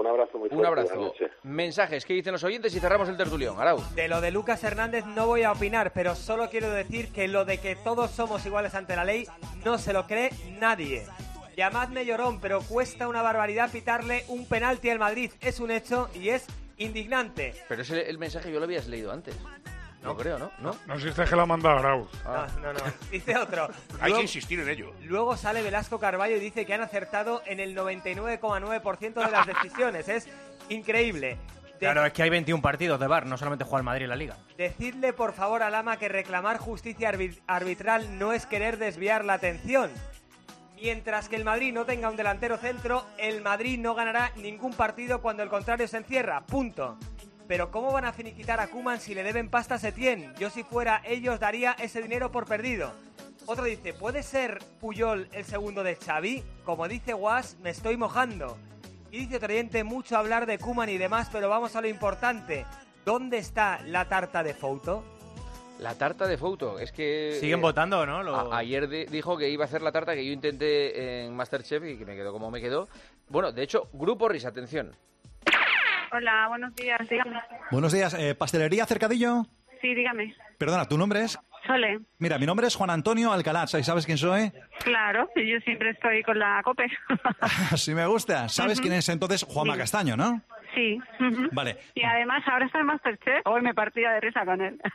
un abrazo muy fuerte. Un abrazo. Buenas noches. Mensajes, ¿qué dicen los oyentes? Y cerramos el tertulión. Arau. De lo de Lucas Hernández no voy a opinar, pero solo quiero decir que lo de que todos somos iguales ante la ley no se lo cree nadie. Llamadme llorón, pero cuesta una barbaridad pitarle un penalti al Madrid. Es un hecho y es indignante. Pero ese el mensaje yo lo habías leído antes. No creo, ¿no? No, no sé si es que la ha mandado Grau. Ah. No, no, no. Dice otro. Hay Luego- que insistir en ello. Luego sale Velasco Carballo y dice que han acertado en el noventa y nueve coma nueve por ciento de las decisiones. Es increíble. De- Claro, es que hay veintiún partidos de V A R, no solamente juega el Madrid en la Liga. Decidle por favor a Lama que reclamar justicia arbi- arbitral no es querer desviar la atención. Mientras que el Madrid no tenga un delantero centro, el Madrid no ganará ningún partido cuando el contrario se encierra. Punto. Pero ¿cómo van a finiquitar a Koeman si le deben pasta a Setién? Yo si fuera ellos daría ese dinero por perdido. Otro dice, ¿puede ser Puyol el segundo de Xavi? Como dice Guas, me estoy mojando. Y dice otro oyente, mucho hablar de Koeman y demás, pero vamos a lo importante. ¿Dónde está la tarta de Fouto? La tarta de Fouto, es que... Siguen eh, votando, ¿no? Lo- a- ayer di- dijo que iba a hacer la tarta que yo intenté en Masterchef y que me quedó como me quedó. Bueno, de hecho, Grupo Risa, atención. Hola, buenos días, dígame. Buenos días, eh, ¿pastelería Cercadillo? Sí, dígame. Perdona, ¿tu nombre es? Sole. Mira, mi nombre es Juan Antonio Alcalá, ¿y sabes quién soy? Claro, yo siempre estoy con la COPE. Sí me gusta. ¿Sabes Ujú. quién es entonces Juanma Dime. Castaño, no? Sí. ujú. Vale. Y además ahora está en Masterchef. Hoy me partía de risa con él.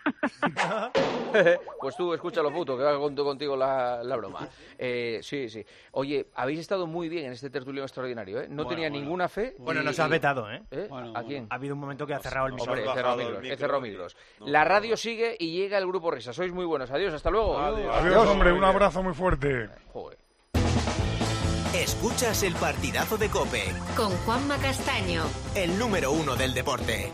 Pues tú, escúchalo, Fouto, que va conto contigo la, la broma. Eh, sí, sí. Oye, habéis estado muy bien en este tertulión extraordinario, ¿eh? No Bueno, tenía bueno. ninguna fe. Bueno, y- nos has y- vetado, ¿eh? ¿Eh? ¿A quién? Ha habido un momento que ha cerrado el micro. Hombre, he cerrado micros, he cerrado micros. La radio sigue y llega el Grupo Risa. Sois muy buenos. Adiós, hasta luego. Adiós, hombre, un abrazo muy fuerte. Joder. Escuchas el partidazo de COPE. Con Juanma Castaño. El número uno del deporte.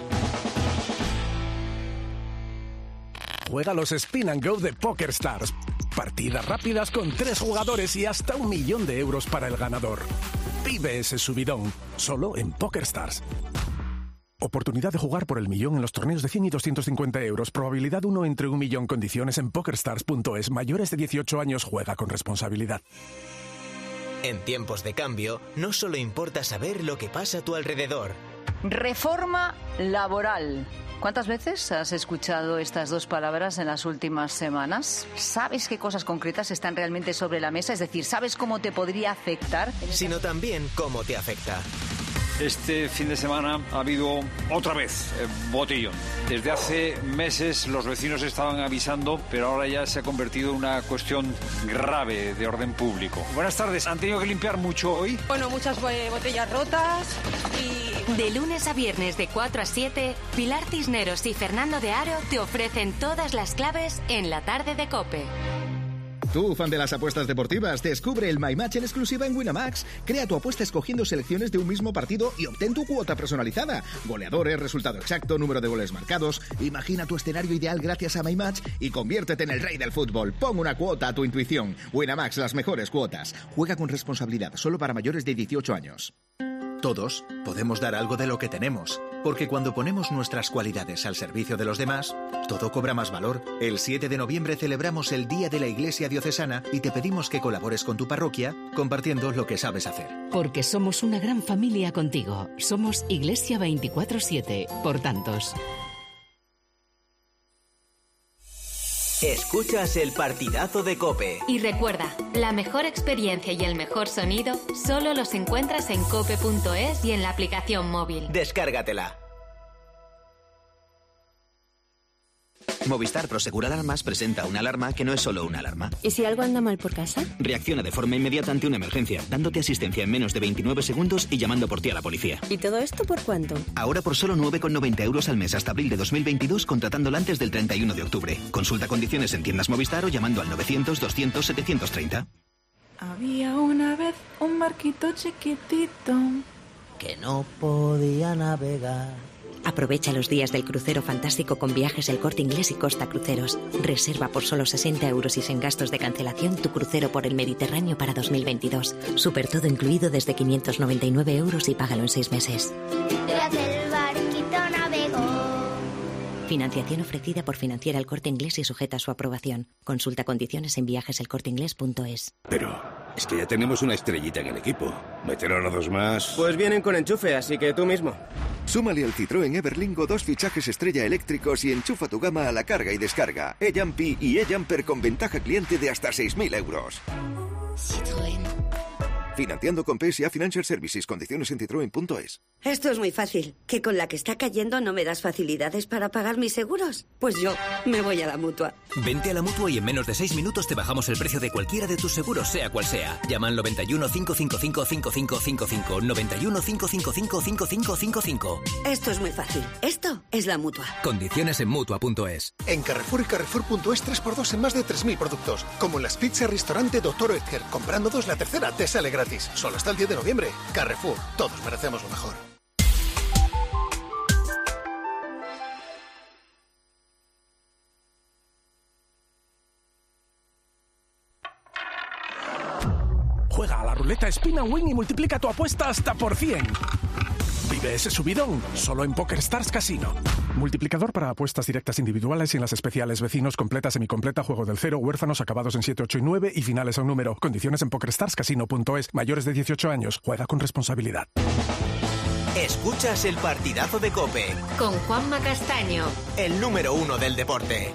Juega los Spin and Go de PokerStars. Partidas rápidas con tres jugadores y hasta un millón de euros para el ganador. Vive ese subidón, solo en PokerStars. Oportunidad de jugar por el millón en los torneos de cien y doscientos cincuenta euros. Probabilidad uno entre un millón. Condiciones en pokerstars punto es. Mayores de dieciocho años, juega con responsabilidad. En tiempos de cambio, no solo importa saber lo que pasa a tu alrededor. Reforma laboral. ¿Cuántas veces has escuchado estas dos palabras en las últimas semanas? ¿Sabes qué cosas concretas están realmente sobre la mesa? Es decir, ¿sabes cómo te podría afectar? Sino también cómo te afecta. Este fin de semana ha habido otra vez eh, botellón. Desde hace meses los vecinos estaban avisando, pero ahora ya se ha convertido en una cuestión grave de orden público. Buenas tardes, ¿han tenido que limpiar mucho hoy? Bueno, muchas eh, botellas rotas y... De lunes a viernes de cuatro a siete, Pilar Cisneros y Fernando de Aro te ofrecen todas las claves en la tarde de COPE. Tú, fan de las apuestas deportivas, descubre el My Match en exclusiva en Winamax. Crea tu apuesta escogiendo selecciones de un mismo partido y obtén tu cuota personalizada. Goleadores, resultado exacto, número de goles marcados. Imagina tu escenario ideal gracias a My Match y conviértete en el rey del fútbol. Pon una cuota a tu intuición. Winamax, las mejores cuotas. Juega con responsabilidad, solo para mayores de dieciocho años. Todos podemos dar algo de lo que tenemos, porque cuando ponemos nuestras cualidades al servicio de los demás, todo cobra más valor. El siete de noviembre celebramos el Día de la Iglesia Diocesana y te pedimos que colabores con tu parroquia compartiendo lo que sabes hacer. Porque somos una gran familia contigo. Somos Iglesia veinticuatro siete, por tantos. Escuchas el partidazo de COPE. Y recuerda, la mejor experiencia y el mejor sonido solo los encuentras en cope punto es y en la aplicación móvil. Descárgatela. Movistar Prosegur Alarmas presenta una alarma que no es solo una alarma. ¿Y si algo anda mal por casa? Reacciona de forma inmediata ante una emergencia, dándote asistencia en menos de veintinueve segundos y llamando por ti a la policía. ¿Y todo esto por cuánto? Ahora por solo nueve con noventa euros al mes hasta abril de dos mil veintidós, contratándola antes del treinta y uno de octubre. Consulta condiciones en tiendas Movistar o llamando al novecientos doscientos setecientos treinta. Había una vez un barquito chiquitito que no podía navegar. Aprovecha los días del crucero fantástico con Viajes El Corte Inglés y Costa Cruceros. Reserva por solo sesenta euros y sin gastos de cancelación tu crucero por el Mediterráneo para dos mil veintidós. Super todo incluido desde quinientos noventa y nueve euros y págalo en seis meses. Tras el barquito navegó Financiación ofrecida por Financiera El Corte Inglés y sujeta a su aprobación. Consulta condiciones en viajes el corte inglés punto es. Pero es que ya tenemos una estrellita en el equipo. ¿Meter a los dos más? Pues vienen con enchufe, así que tú mismo. Súmale al Citroën Everlingo dos fichajes estrella eléctricos y enchufa tu gama a la carga y descarga. E-Jumpy y E-Jumper con ventaja cliente de hasta seis mil euros. Citroën. Financiando con P S A Financial Services. Condiciones en citroen punto es. Esto es muy fácil. ¿Que con la que está cayendo no me das facilidades para pagar mis seguros? Pues yo me voy a la Mutua. Vente a la Mutua y en menos de seis minutos te bajamos el precio de cualquiera de tus seguros, sea cual sea. Llama al noventa y uno, cinco cinco cinco, cinco cinco cinco cinco. noventa y uno, cinco cinco cinco, cinco cinco cinco cinco. Esto es muy fácil. Esto es la Mutua. Condiciones en Mutua punto es. En Carrefour y Carrefour punto es tres por dos en más de tres mil productos. Como en las pizzas restaurante Doctor Oetker. Comprando dos, la tercera te sale gratis. Solo hasta el diez de noviembre. Carrefour. Todos merecemos lo mejor. Juega a la ruleta Spin and Win y multiplica tu apuesta hasta por cien. Vive ese subidón, solo en PokerStars Casino. Multiplicador para apuestas directas individuales y en las especiales vecinos, completa, semicompleta, juego del cero, huérfanos, acabados en siete, ocho y nueve y finales a un número. Condiciones en PokerStars Casino punto es. Mayores de dieciocho años. Juega con responsabilidad. Escuchas el partidazo de COPE. Con Juanma Castaño. El número uno del deporte.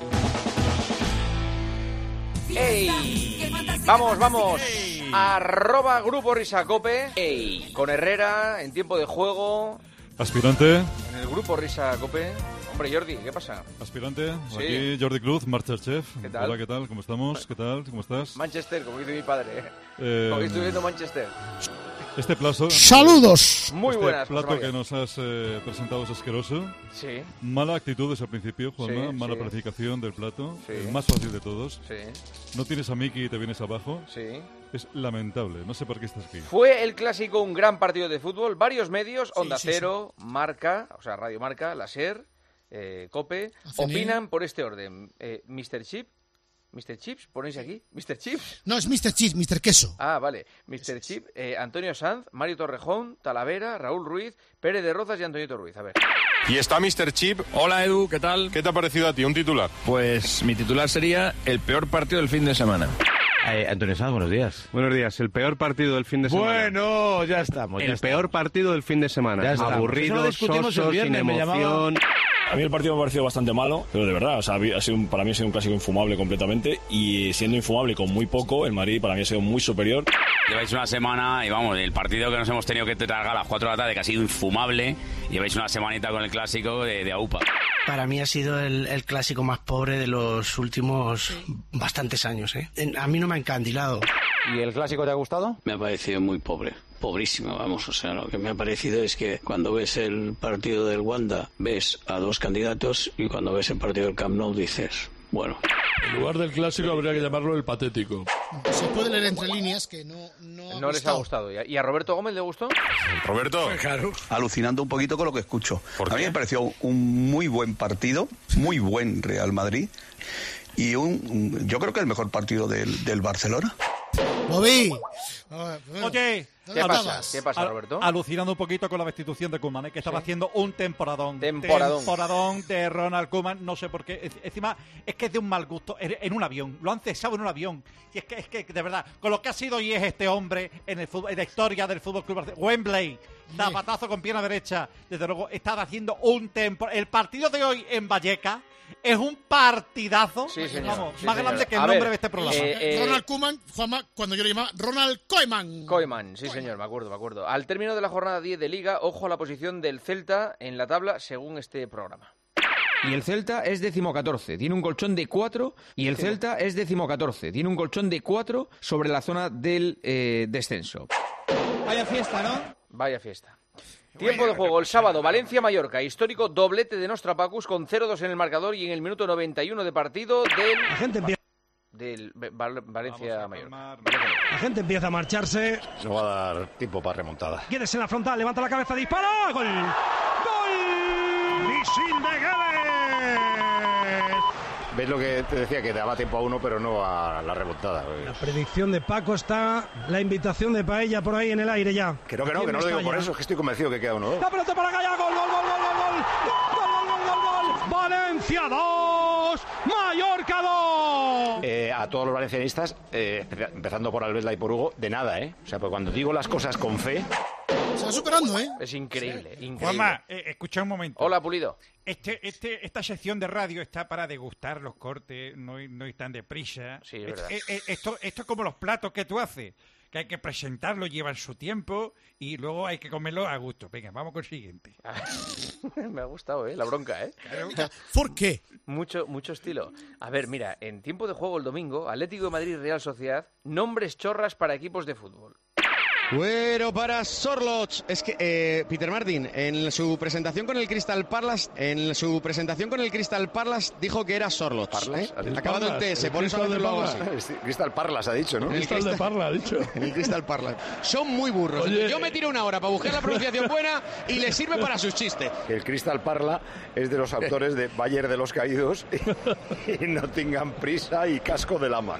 ¡Ey! Vamos, vamos. Arroba Grupo Risa Cope. ¡Ey! Con Herrera en tiempo de juego. Aspirante. En el Grupo Risa Cope. Hombre, Jordi, ¿qué pasa? Aspirante. Sí. Aquí Jordi Cruz, Masterchef. ¿Qué tal? Hola, ¿qué tal? ¿Cómo estamos? ¿Qué tal? ¿Cómo estás? Manchester, como dice mi padre. Eh, Como estoy viendo Manchester. Este plato... ¡Saludos! Muy este buenas. plato José que María. nos has eh, presentado es asqueroso. Sí. Mala actitud desde el principio, Juanma. Sí, Mala sí. planificación del plato. Sí. El más fácil de todos. Sí. No tienes a Miki y te vienes abajo. Sí. Es lamentable. No sé por qué estás aquí. Fue el clásico un gran partido de fútbol. Varios medios, Onda sí, Cero, Marca, o sea, Radio Marca, La Ser, eh, Cope, A C N E. opinan por este orden. Eh, mister Chip, mister Chips, ponéis aquí, mister Chips. No, es mister Cheese, mister Queso. Ah, vale. mister Chip, eh, Antonio Sanz, Mario Torrejón, Talavera, Raúl Ruiz, Pérez de Rozas y Antonio Ruiz. A ver. Y está mister Chip. Hola Edu, ¿qué tal? ¿Qué te ha parecido a ti? Un titular. Pues mi titular sería el peor partido del fin de semana. Eh, Antonio Sanz, buenos días. Buenos días, el peor partido del fin de semana. Bueno, ya estamos. Ya el estamos. peor partido del fin de semana. Ya estamos. Aburrido, Eso lo discutimos soso, el viernes, sin me emoción. llamaba. A mí el partido me ha parecido bastante malo, pero de verdad, o sea, ha sido un- para mí ha sido un clásico infumable completamente y siendo infumable con muy poco, el Madrid para mí ha sido muy superior. Lleváis una semana y vamos, el partido que nos hemos tenido que tragar a las cuatro de la tarde que ha sido infumable, lleváis una semanita con el clásico de, de AUPA. Para mí ha sido el, el clásico más pobre de los últimos bastantes años, ¿eh? En- A mí no me ha encandilado. ¿Y el clásico te ha gustado? Me ha parecido muy pobre, pobrísimo, vamos, o sea, lo que me ha parecido es que cuando ves el partido del Wanda ves a dos candidatos y cuando ves el partido del Camp Nou dices, bueno. En lugar del clásico habría que llamarlo el patético. Se puede leer entre líneas que no, no, No les ha gustado. ¿Y a- ¿Y a Roberto Gómez le gustó? Roberto. Alucinando un poquito con lo que escucho. A mí me pareció un muy buen partido, muy buen Real Madrid y un, un- yo creo que el mejor partido del, del Barcelona. Bobby. Oye, ¿dónde estabas? ¿Qué pasa, Al- Roberto? Alucinando un poquito con la destitución de Koeman, ¿eh? Que estaba Sí. haciendo un temporadón. Temporadón. Temporadón de Ronald Koeman, no sé por qué. Es- Encima, es que es de un mal gusto. En, en un avión. Lo han cesado en un avión. Y es que, es que, de verdad, con lo que ha sido y es este hombre en, el fútbol, en la historia del Fútbol Club Barcelona. Wembley, zapatazo con pierna derecha. Desde luego, estaba haciendo un temporadón. El partido de hoy en Vallecas es un partidazo. Sí, señor. Vamos, Sí, más señor. grande que el A nombre ver, de este programa. eh, eh, Ronald Koeman, Juanma, cuando yo le llamaba Ronald Koeman. Koeman, sí señor, me acuerdo, me acuerdo. Al término de la jornada diez de Liga, ojo a la posición del Celta en la tabla según este programa. Y el Celta es decimocatorce, tiene un colchón de cuatro. Y el Celta es decimocatorce, tiene un colchón de cuatro sobre la zona del eh, descenso. Vaya fiesta, ¿no? Vaya fiesta. Tiempo de juego el sábado, Valencia-Mallorca, histórico doblete de Nostrapacus con cero dos en el marcador y en el minuto noventa y uno de partido del... La gente empieza, del Val- Valencia-Mallorca. la gente empieza a marcharse. No va a dar tiempo para remontada. Guedes en la frontal, levanta la cabeza, dispara. ¡Gol! ¡Gol! ¡Misil de Guedes! ¿Ves lo que te decía? Que daba tiempo a uno, pero no a la remontada. La predicción de Paco está, la invitación de Paella por ahí en el aire ya. Que no, que no, Aquí que en no lo digo por Mestalla. eso, es que estoy convencido que queda uno. La pelota para Gaya, gol, gol, gol, gol, gol, gol, gol, gol, gol, gol, gol, gol, Valencia dos, Mallorca dos. Eh, a todos los valencianistas, eh, empezando por Albelda y por Hugo, de nada, ¿eh? O sea, pues cuando digo las cosas con fe... Se va superando, ¿eh? Es increíble, increíble. Juanma, eh, escucha un momento. Hola, Pulido. Este, este, esta sección de radio está para degustar los cortes, no ir, no ir tan deprisa. Sí, es verdad. Eh, eh, esto, esto es como los platos que tú haces, que hay que presentarlos, llevan su tiempo y luego hay que comerlo a gusto. Venga, vamos con el siguiente. Me ha gustado, ¿eh? La bronca, ¿eh? ¿Por qué? Mucho, mucho estilo. A ver, mira, en tiempo de juego el domingo, Atlético de Madrid, Real Sociedad, nombres chorras para equipos de fútbol. Bueno, para Sorlots, es que eh, Peter Martin en su presentación con el Crystal Palace, en su presentación con el Crystal Palace dijo que era Sorlots, ¿eh? Acabado en T S, por eso a veces lo hago así. Crystal Palace ha dicho, ¿no? En el Cristal de Parla, ha dicho. En el Crystal Palace. Son muy burros. Oye, Yo me tiro una hora para buscar la pronunciación buena y les sirve para sus chistes. El Crystal Parla es de los autores de Valle de los Caídos y No tengan prisa y Casco de Lama.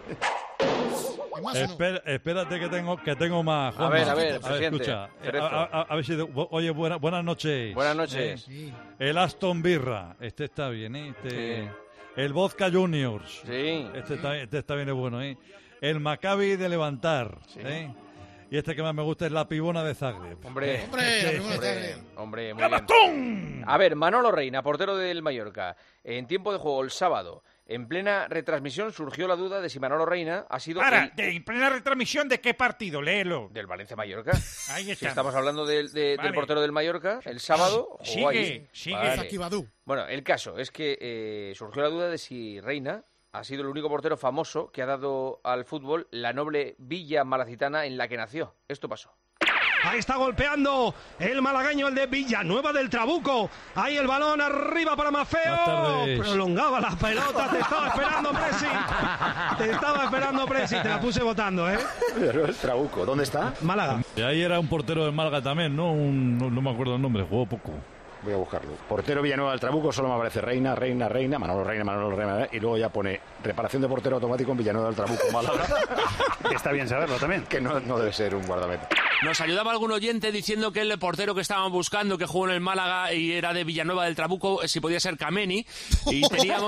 Espera, espérate que tengo que tengo más. A ver, a ver, a ver, presidente, escucha. Cerezo. A, a- a ver si oye, buena- buenas noches. Buenas noches. Eh, El Aston Birra, este está bien, ¿eh? Este, Sí. El Vodka Juniors. Sí. Este está, este está bien, es bueno, ¿eh? El Maccabi de Levantar, Sí. ¿eh? Y este que más me gusta es la Pibona de Zagreb. Hombre, Hombre, la primera hombre, tarde. hombre, muy bien. A ver, Manolo Reina, portero del Mallorca. En tiempo de juego el sábado, en plena retransmisión, surgió la duda de si Manolo Reina ha sido Para, el- de, en plena retransmisión, ¿de qué partido? Léelo. del Valencia-Mallorca. Ahí Si está. estamos hablando del- de- Vale. del portero del Mallorca, el sábado jugó Sigue, allí. sigue. Vale. Zaki Badou. Bueno, el caso es que eh, surgió la duda de si Reina ha sido el único portero famoso que ha dado al fútbol la noble villa malacitana en la que nació. Esto pasó. Ahí está golpeando el malagueño, el de Villanueva del Trabuco. Ahí el balón arriba para Buenas Mafeo. tardes. Prolongaba la pelota. Te estaba esperando, Presi. Te estaba esperando, Presi. Te la puse votando, ¿eh? El Trabuco, ¿dónde está? Málaga. Y ahí era un portero de Málaga también, ¿no? Un- no, no me acuerdo el nombre, jugó poco. Voy a buscarlo. Portero Villanueva del Trabuco, solo me aparece Reina, Reina, Reina, Manolo Reina, Manolo Reina, y luego ya pone reparación de portero automático en Villanueva del Trabuco, Málaga. Está bien saberlo también. Que no, no debe ser un guardameta. Nos ayudaba algún oyente diciendo que el portero que estaban buscando, que jugó en el Málaga y era de Villanueva del Trabuco, si podía ser Kameni. Y teníamos...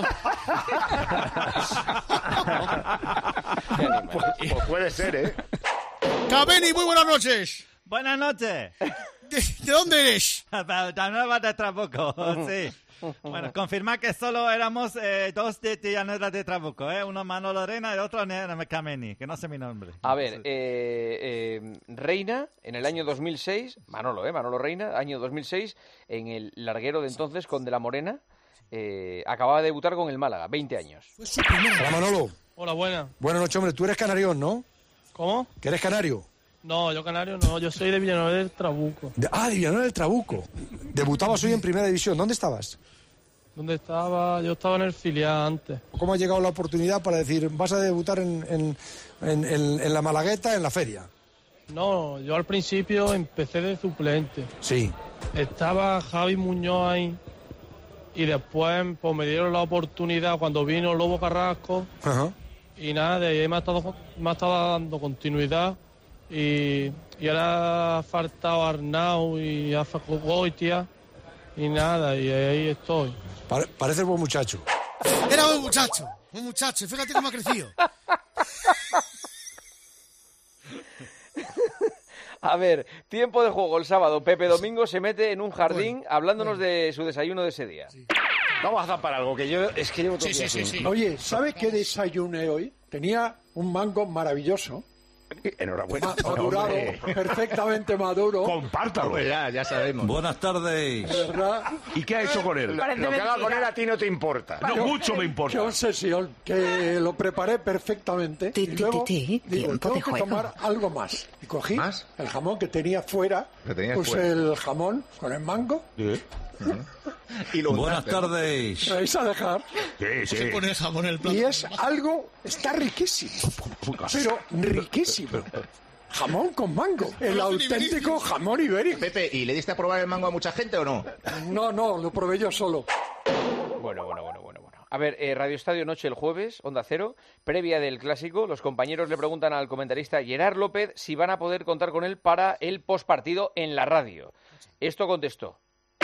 Pues, pues puede ser, ¿eh? Caveni, muy buenas noches. Buenas noches. ¿De, de dónde eres? Villanueva de Trabuco, sí. Bueno, confirmar que solo éramos eh, dos de Villanueva de Trabuco, ¿eh? Uno Manolo Reina y otro Kameni, que no sé mi nombre. A ver, eh, eh, Reina, en el año dos mil seis, Manolo, ¿eh? Manolo Reina, año dos mil seis, en el larguero de entonces con De la Morena, eh, acababa de debutar con el Málaga, veinte años. Fue su primera. Hola Manolo. Hola, buena. Buenas noches, hombre. Tú eres canarión, ¿no? ¿Cómo? ¿Que eres canario? No, yo canario no. Yo soy de Villanueva del Trabuco. De- ah, de Villanueva del Trabuco. Debutabas hoy en Primera División. ¿Dónde estabas? ¿Dónde estaba? Yo estaba en el filial antes. ¿Cómo ha llegado la oportunidad para decir, vas a debutar en, en, en- en- en la Malagueta, en la feria? No, yo al principio empecé de suplente. Sí. Estaba Javi Muñoz ahí y después pues, me dieron la oportunidad cuando vino Lobo Carrasco Ajá. y nada, de ahí me ha estado, me ha estado dando continuidad y, y ahora ha faltado Arnau y ha faltado Goitia y nada, y ahí estoy. Pare- pareces buen muchacho. Era un muchacho. Un muchacho. Fíjate cómo ha crecido. A ver, tiempo de juego el sábado. Pepe Domingo se mete en un jardín hablándonos de su desayuno de ese día. Vamos a zapar algo, que yo es que llevo todo Sí, el día sí, sí, sin- sí. Oye, ¿sabe qué desayuné hoy? Tenía un mango maravilloso, Enhorabuena. ma- madurado, Hombre. perfectamente maduro, Compártalo. ya, ya sabemos. Buenas tardes. de verdad. ¿Y qué ha hecho con él? Lo, lo que haga con él a ti no te importa. No, Yo- mucho me Qué importa. obsesión, que lo preparé perfectamente Ti, y ti, luego ti, ti, digo, tiempo tengo de que juego. tomar algo más. Y cogí ¿Más? el jamón que tenía fuera, Lo tenías puse fuera. el jamón con el mango, Y lo Buenas untaste, ¿no? tardes. me vais a dejar, Sí, sí. Se pone el jamón en el plato. y es algo, está riquísimo, pero riquísimo. Jamón con mango, el auténtico jamón ibérico. Pepe, ¿y le diste a probar el mango a mucha gente o no? No, no, lo probé yo solo. Bueno, bueno, bueno, bueno, bueno. A ver, eh, Radio Estadio Noche el jueves, Onda Cero, previa del Clásico, los compañeros le preguntan al comentarista Gerard López si van a poder contar con él para el postpartido en la radio. Esto contestó.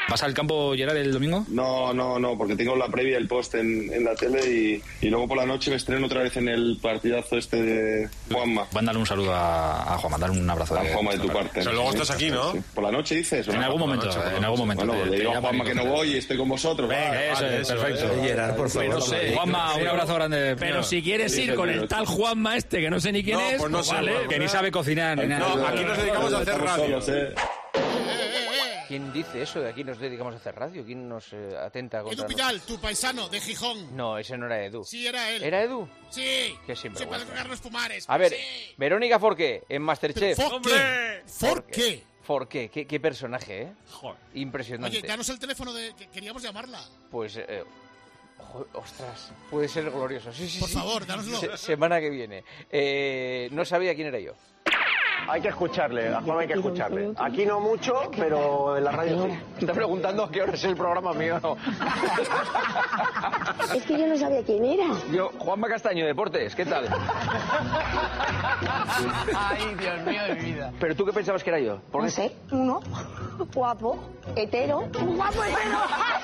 ¿Vas al campo, Gerard, el domingo? No, no, no, porque tengo la previa, el post en, en la tele y, y luego por la noche me estreno otra vez en el partidazo este de Juanma. Mándale un saludo a, a Juanma, dale un abrazo. A Juanma de tu parte. O sea, luego estás aquí, ¿no? Sí. Por la noche dices. En algún momento, en algún momento. Bueno, le digo a Juanma que no voy y estoy con vosotros. Venga, eso es, perfecto. Gerard, por favor. No sé, Juanma, un abrazo grande. Pero si quieres ir con el tal Juanma este, que no sé ni quién No, es, pues no sé, vale. Que ni sabe cocinar ni nada. No, aquí nos dedicamos a hacer radio. ¿Quién dice eso de aquí nos dedicamos a hacer radio? ¿Quién nos eh, atenta contra Edu Pidal, tu paisano de Gijón. No, ese no era Edu. Sí, era él. ¿Era Edu? Sí. Qué sinvergüenza. Se puede Carlos Pumares. A ver, Sí. Verónica Forqué, en Masterchef. ¿Forqué? ¿Forqué? Forqué, qué, qué personaje, ¿eh? Joder. Impresionante. Oye, danos el teléfono de... que queríamos llamarla. Pues, eh, jo- ostras, puede ser glorioso. Sí, sí, Por sí. favor, dánoslo. Se- semana que viene. Eh, no sabía quién era yo. Hay que escucharle, a Juan hay que escucharle. Aquí no mucho, pero en la radio sí. Me está preguntando a qué hora es el programa mío. No. Es que yo no sabía quién era. Yo, Juanma Castaño, Deportes, ¿qué tal? Ay, Dios mío de mi vida. ¿Pero tú qué pensabas que era yo? ¿Por No qué? sé, uno, guapo, hetero, un guapo hetero.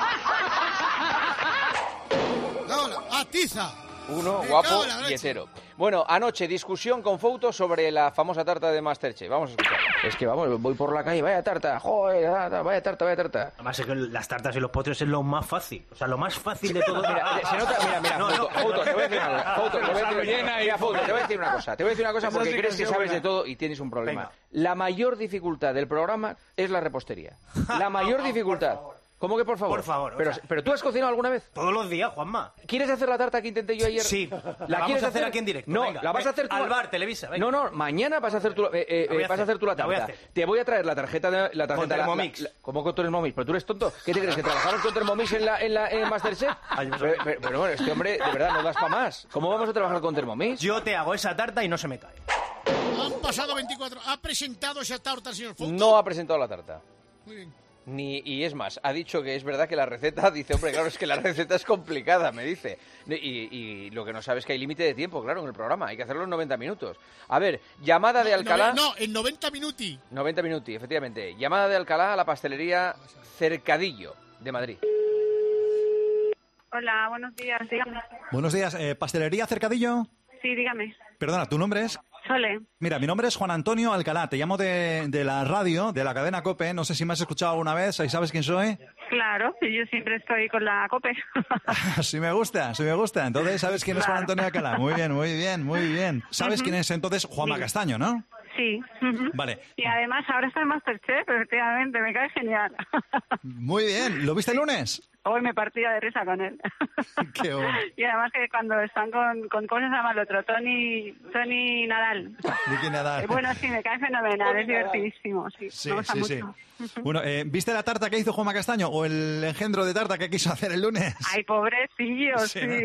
Hola, atiza. Uno, Me guapo cago en la y leche. hetero. Bueno, anoche discusión con Fouto sobre la famosa tarta de Masterchef. Vamos a escuchar. Es que vamos, voy por la calle, vaya tarta, joder, vaya tarta, vaya tarta. Además es que las tartas y los postres es lo más fácil. O sea, lo más fácil de todo. Mira, se nota, mira, mira, No, Fouto, no, Fouto, te voy a decir una cosa. Fouto, te voy a decir- mira, Fouto, te voy a decir una cosa. Te voy a decir una cosa Eso porque sí que crees que es sabes buena. de todo y tienes un problema. Venga. La mayor dificultad del programa es la repostería. La mayor dificultad. ¿Cómo que por favor? Por favor, o Pero, sea- pero tú has cocinado alguna vez. Todos los días, Juanma. ¿Quieres hacer la tarta que intenté yo ayer? Sí. ¿La vamos quieres a hacer aquí en directo. No, venga. la vas a hacer tú. Al bar, Televisa, venga. No, no, mañana vas a hacer tú, eh, eh, La voy a vas a hacer, hacer tú la la voy a tarta. hacer. Te voy a traer la tarjeta de la tarjeta Con la- la- Thermomix. la- ¿Cómo con Thermomix? Pero tú eres tonto. ¿Qué te crees que trabajamos con Thermomix en la en la en Masterchef? Ay, yo- pero, pero- pero bueno, este hombre de verdad no das para más. ¿Cómo vamos a trabajar con Thermomix? Yo te hago esa tarta y no se me cae. Han pasado veinticuatro. ¿Ha presentado esa tarta, señor Fouto? No ha presentado la tarta. Muy bien. Ni, y es más, ha dicho que es verdad que la receta, dice, hombre, claro, es que la receta es complicada, me dice. Y, y lo que no sabe es que hay límite de tiempo, claro, en el programa, hay que hacerlo en noventa minutos. A ver, llamada de Alcalá... No, en noventa minuti. noventa minutos, efectivamente. Llamada de Alcalá a la pastelería Cercadillo de Madrid. Hola, buenos días, dígame. Buenos días, eh, ¿pastelería Cercadillo? Sí, dígame. Perdona, ¿tu nombre es? Sole. Mira, mi nombre es Juan Antonio Alcalá, te llamo de, de la radio, de la cadena COPE, no sé si me has escuchado alguna vez, ¿ahí sabes quién soy? Claro, yo siempre estoy con la COPE. Sí me gusta, sí me gusta, entonces ¿sabes quién es Juan Antonio Alcalá? Muy bien, muy bien, muy bien. ¿Sabes quién es entonces Juanma Sí. Castaño, no? Sí. ujú. Vale, Y además ahora está en Masterchef, efectivamente, me cae genial. muy bien, ¿lo viste el lunes? Hoy me partía de risa con él. Qué bueno. Y además que cuando están con, con ¿cómo se llama el otro? Tony, Tony Nadal. Vicky Nadal. Eh, Bueno, sí, me cae fenomenal, es divertidísimo, sí. Sí, me gusta sí, sí. mucho. Bueno, eh, ¿viste la tarta que hizo Juanma Castaño o el engendro de tarta que quiso hacer el lunes? Ay, pobrecillo, Sí, sí.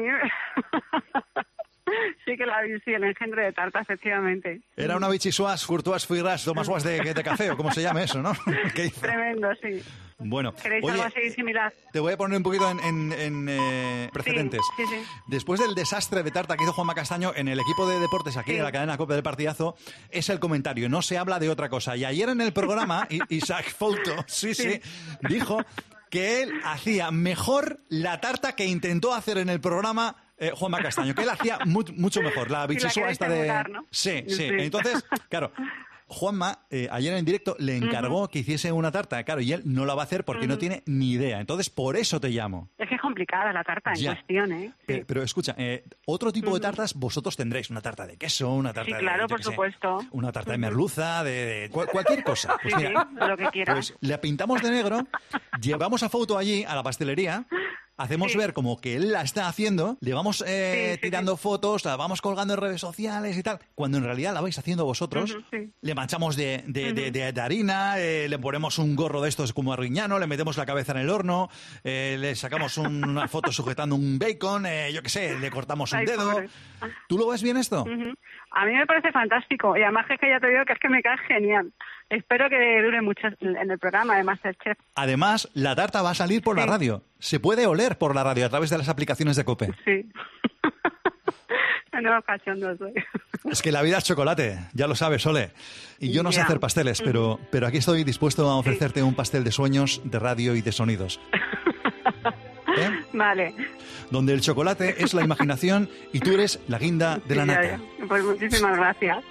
Sí que la vi, sí, el engendro de tarta, efectivamente. Era una bichisuas, courtois, fuiras, tomas guas de, de café, o como se llame eso, ¿no? ¿Qué hizo? Tremendo, sí. Bueno, ¿Queréis oye, algo así similar? te voy a poner un poquito en, en- en, eh, precedentes. Sí, sí, sí. Después del desastre de tarta que hizo Juanma Castaño en el equipo de deportes aquí Sí. de la cadena COPE del partidazo, es el comentario, no se habla de otra cosa. Y ayer en el programa, I- Isaac Fouto, sí, sí, dijo que él hacía mejor la tarta que intentó hacer en el programa eh, Juanma Castaño, que él hacía mu- mucho mejor, la Sí, la bichisua queréis esta de... emular, ¿no? Sí, sí, Sí. entonces, claro... Juanma, eh, ayer en directo, le encargó que hiciese una tarta, claro, y él no la va a hacer porque no Ujú. tiene ni idea. Entonces, por eso te llamo. Es que es complicada la tarta en Ya. cuestión, ¿eh? Eh, pero escucha, eh, otro tipo de Ujú. tartas vosotros tendréis. Una tarta de queso, una tarta Sí, de... claro, yo por qué sé, supuesto. una tarta de merluza, de, de cual- cualquier cosa. Pues Sí, mira, sí, lo que quieras. pues le pintamos de negro, llevamos a Fouto allí, a la pastelería, hacemos Sí. ver como que él la está haciendo, le vamos eh, Sí, sí, tirando fotos, la vamos colgando en redes sociales y tal, cuando en realidad la vais haciendo vosotros. Ujú, sí. Le manchamos de, de- de- de- de harina, eh, le ponemos un gorro de estos como Arguiñano, le metemos la cabeza en el horno, eh, le sacamos un- una foto sujetando un bacon, eh, yo qué sé, le cortamos un Ay, dedo. pobre. ¿Tú lo ves bien esto? Ujú. A mí me parece fantástico y además es que ya te digo que es que me cae genial. Espero que dure mucho en el programa de Masterchef. Además, la tarta va a salir por la radio. Se puede oler por la radio a través de las aplicaciones de COPE. Sí. No, cachondo soy. Es que la vida es chocolate, ya lo sabes, Sole. Y yo no sé Ya. hacer pasteles, pero, pero aquí estoy dispuesto a ofrecerte un pastel de sueños, de radio y de sonidos. ¿Eh? Vale. Donde el chocolate es la imaginación y tú eres la guinda de la Ya, nata. ya. Pues muchísimas gracias.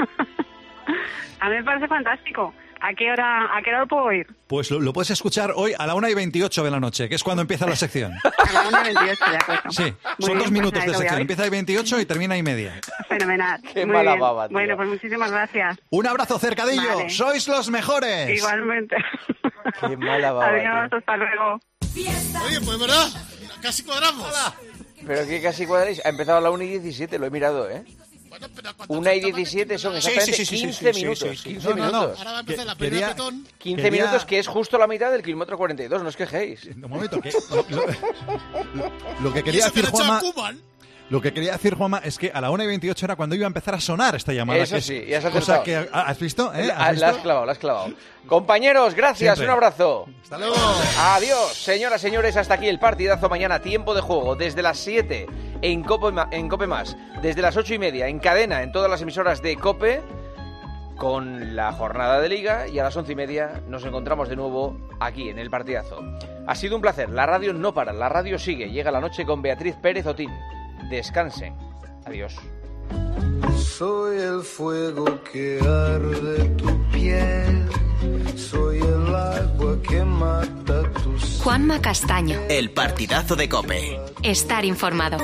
A mí me parece fantástico. ¿A qué hora, a qué hora lo puedo oír? Pues lo, lo puedes escuchar hoy a la una y veintiocho de la noche, que es cuando empieza la sección. A la una y veintiocho, de acuerdo. Sí, Muy son bien, dos minutos pues de nada, lo voy a sección. ver. Empieza a veintiocho y termina y media. Fenomenal. Qué Muy mala bien. baba, tío. Bueno, pues muchísimas gracias. Un abrazo, Cercadillo. Vale. Sois los mejores. Igualmente. Qué mala baba, Adiós, hasta luego. Oye, pues verdad, casi cuadramos. Pero que casi cuadráis. Ha empezado a la una y diecisiete, lo he mirado, ¿eh? una y diecisiete son Sí, exactamente sí, sí, sí, quince sí, sí, minutos. sí, sí. quince No, no, no. minutos. Ahora va a empezar la Que- primera quería- petón. quince Quería- minutos, que es justo la mitad del kilómetro cuarenta y dos, no os quejéis. Un momento, que lo, lo- lo- lo que Y quería eso que decir le ha echado Juanma, Koeman. lo que quería decir Juanma es que a la una y veintiocho era cuando iba a empezar a sonar esta llamada. Eso que es sí, ya has cosa acertado. que ah, has visto, ¿eh? La, ¿Has la has visto? clavado, la has clavado. Compañeros, gracias, Siempre. un abrazo. Hasta luego. Adiós, señoras, señores, hasta aquí el partidazo. Mañana tiempo de juego desde las siete en Cope, Ma- en Cope Más, desde las ocho y media en cadena en todas las emisoras de Cope con la jornada de Liga, y a las once y media nos encontramos de nuevo aquí en el partidazo. Ha sido un placer, la radio no para, la radio sigue. Llega la noche con Beatriz Pérez Otín. Descansen. Adiós. Soy el fuego que arde tu piel, soy el agua que mata tus... Juanma Castaño. El partidazo de COPE. Estar informado.